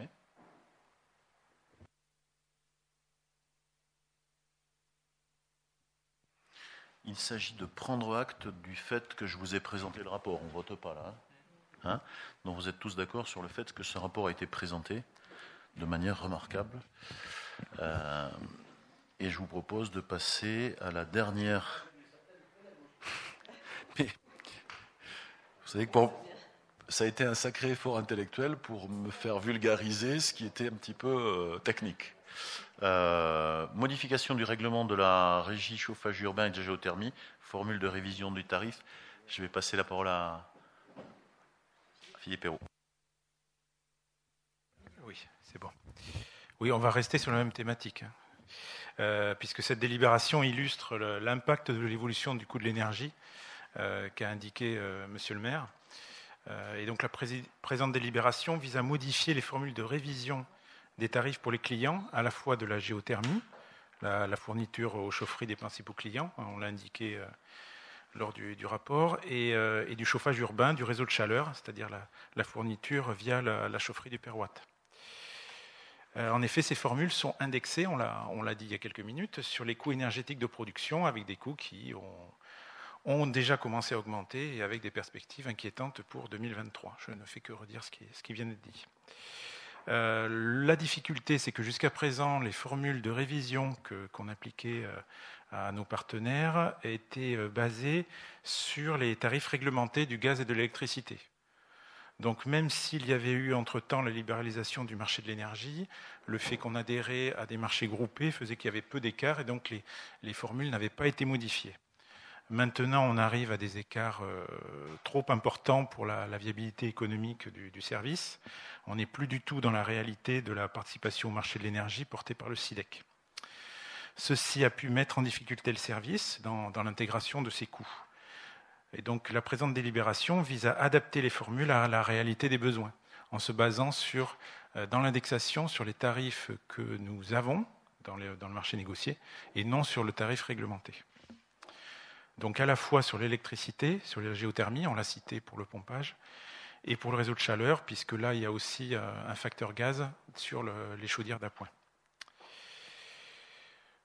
Il s'agit de prendre acte du fait que je vous ai présenté le rapport. On ne vote pas là. Hein, donc vous êtes tous d'accord sur le fait que ce rapport a été présenté de manière remarquable. Euh, et je vous propose de passer à la dernière... Mais, vous savez que bon, ça a été un sacré effort intellectuel pour me faire vulgariser ce qui était un petit peu euh, technique. Euh, modification du règlement de la régie chauffage urbain et de géothermie, formule de révision du tarif. Je vais passer la parole à Philippe Hérault. Oui, c'est bon. Oui, on va rester sur la même thématique, euh, puisque cette délibération illustre le, l'impact de l'évolution du coût de l'énergie euh, qu'a indiqué euh, Monsieur le maire. Euh, et donc la pré- présente délibération vise à modifier les formules de révision des tarifs pour les clients, à la fois de la géothermie, la, la fourniture aux chaufferies des principaux clients, on l'a indiqué euh, lors du, du rapport, et, euh, et du chauffage urbain, du réseau de chaleur, c'est-à-dire la, la fourniture via la, la chaufferie du Perwatt. Euh, en effet, ces formules sont indexées, on l'a, on l'a dit il y a quelques minutes, sur les coûts énergétiques de production, avec des coûts qui ont, ont déjà commencé à augmenter et avec des perspectives inquiétantes pour deux mille vingt-trois. Je ne fais que redire ce qui, ce qui vient d'être dit. Euh, la difficulté, c'est que jusqu'à présent, les formules de révision que, qu'on appliquait euh, à nos partenaires étaient euh, basées sur les tarifs réglementés du gaz et de l'électricité. Donc même s'il y avait eu entre-temps la libéralisation du marché de l'énergie, le fait qu'on adhérait à des marchés groupés faisait qu'il y avait peu d'écart et donc les, les formules n'avaient pas été modifiées. Maintenant, on arrive à des écarts euh, trop importants pour la, la viabilité économique du, du service. On n'est plus du tout dans la réalité de la participation au marché de l'énergie portée par le C I D E C. Ceci a pu mettre en difficulté le service dans, dans l'intégration de ces coûts. Et donc, la présente délibération vise à adapter les formules à la réalité des besoins, en se basant sur, euh, dans l'indexation sur les tarifs que nous avons dans, les, dans le marché négocié et non sur le tarif réglementé. Donc à la fois sur l'électricité, sur la géothermie, on l'a cité pour le pompage, et pour le réseau de chaleur, puisque là, il y a aussi un facteur gaz sur le, les chaudières d'appoint.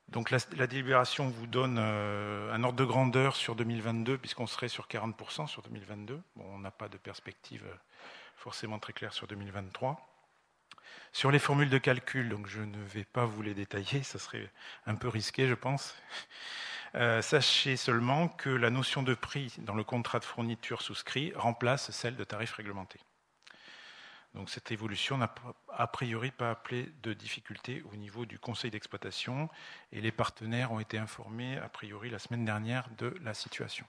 Donc la, la délibération vous donne euh, un ordre de grandeur sur deux mille vingt-deux, puisqu'on serait sur quarante pour cent sur deux mille vingt-deux. Bon, on n'a pas de perspective forcément très claire sur deux mille vingt-trois. Sur les formules de calcul, donc je ne vais pas vous les détailler, ça serait un peu risqué, je pense. Euh, sachez seulement que la notion de prix dans le contrat de fourniture souscrit remplace celle de tarif réglementé. Donc cette évolution n'a a priori pas appelé de difficultés au niveau du conseil d'exploitation et les partenaires ont été informés a priori la semaine dernière de la situation.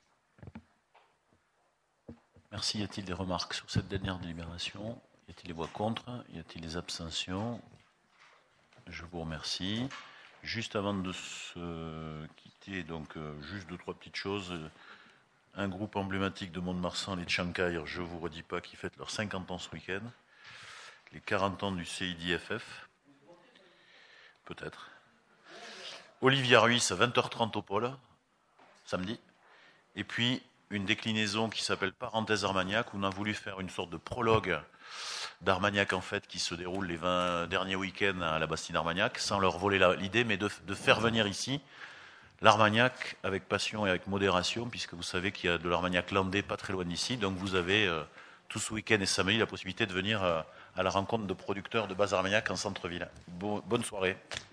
Merci. Y a-t-il des remarques sur cette dernière délibération? Y a-t-il des voix contre? Y a-t-il des abstentions? Je vous remercie. Juste avant de se quitter, donc euh, juste deux, trois petites choses. Un groupe emblématique de Mont-de-Marsan, les Tchankaïr, je ne vous redis pas, qui fêtent leurs cinquante ans ce week-end. Les quarante ans du C I D F F. Peut-être. Olivia Ruiz, à vingt heures trente au pôle, samedi. Et puis, une déclinaison qui s'appelle Parenthèse Armagnac, où on a voulu faire une sorte de prologue d'Armagnac, en fait, qui se déroule les vingt derniers week-ends à la Bastide Armagnac, sans leur voler l'idée, mais de, de faire venir ici l'Armagnac avec passion et avec modération, puisque vous savez qu'il y a de l'Armagnac landais pas très loin d'ici, donc vous avez euh, tout ce week-end et samedi la possibilité de venir euh, à la rencontre de producteurs de base Armagnac en centre-ville. Bon, bonne soirée.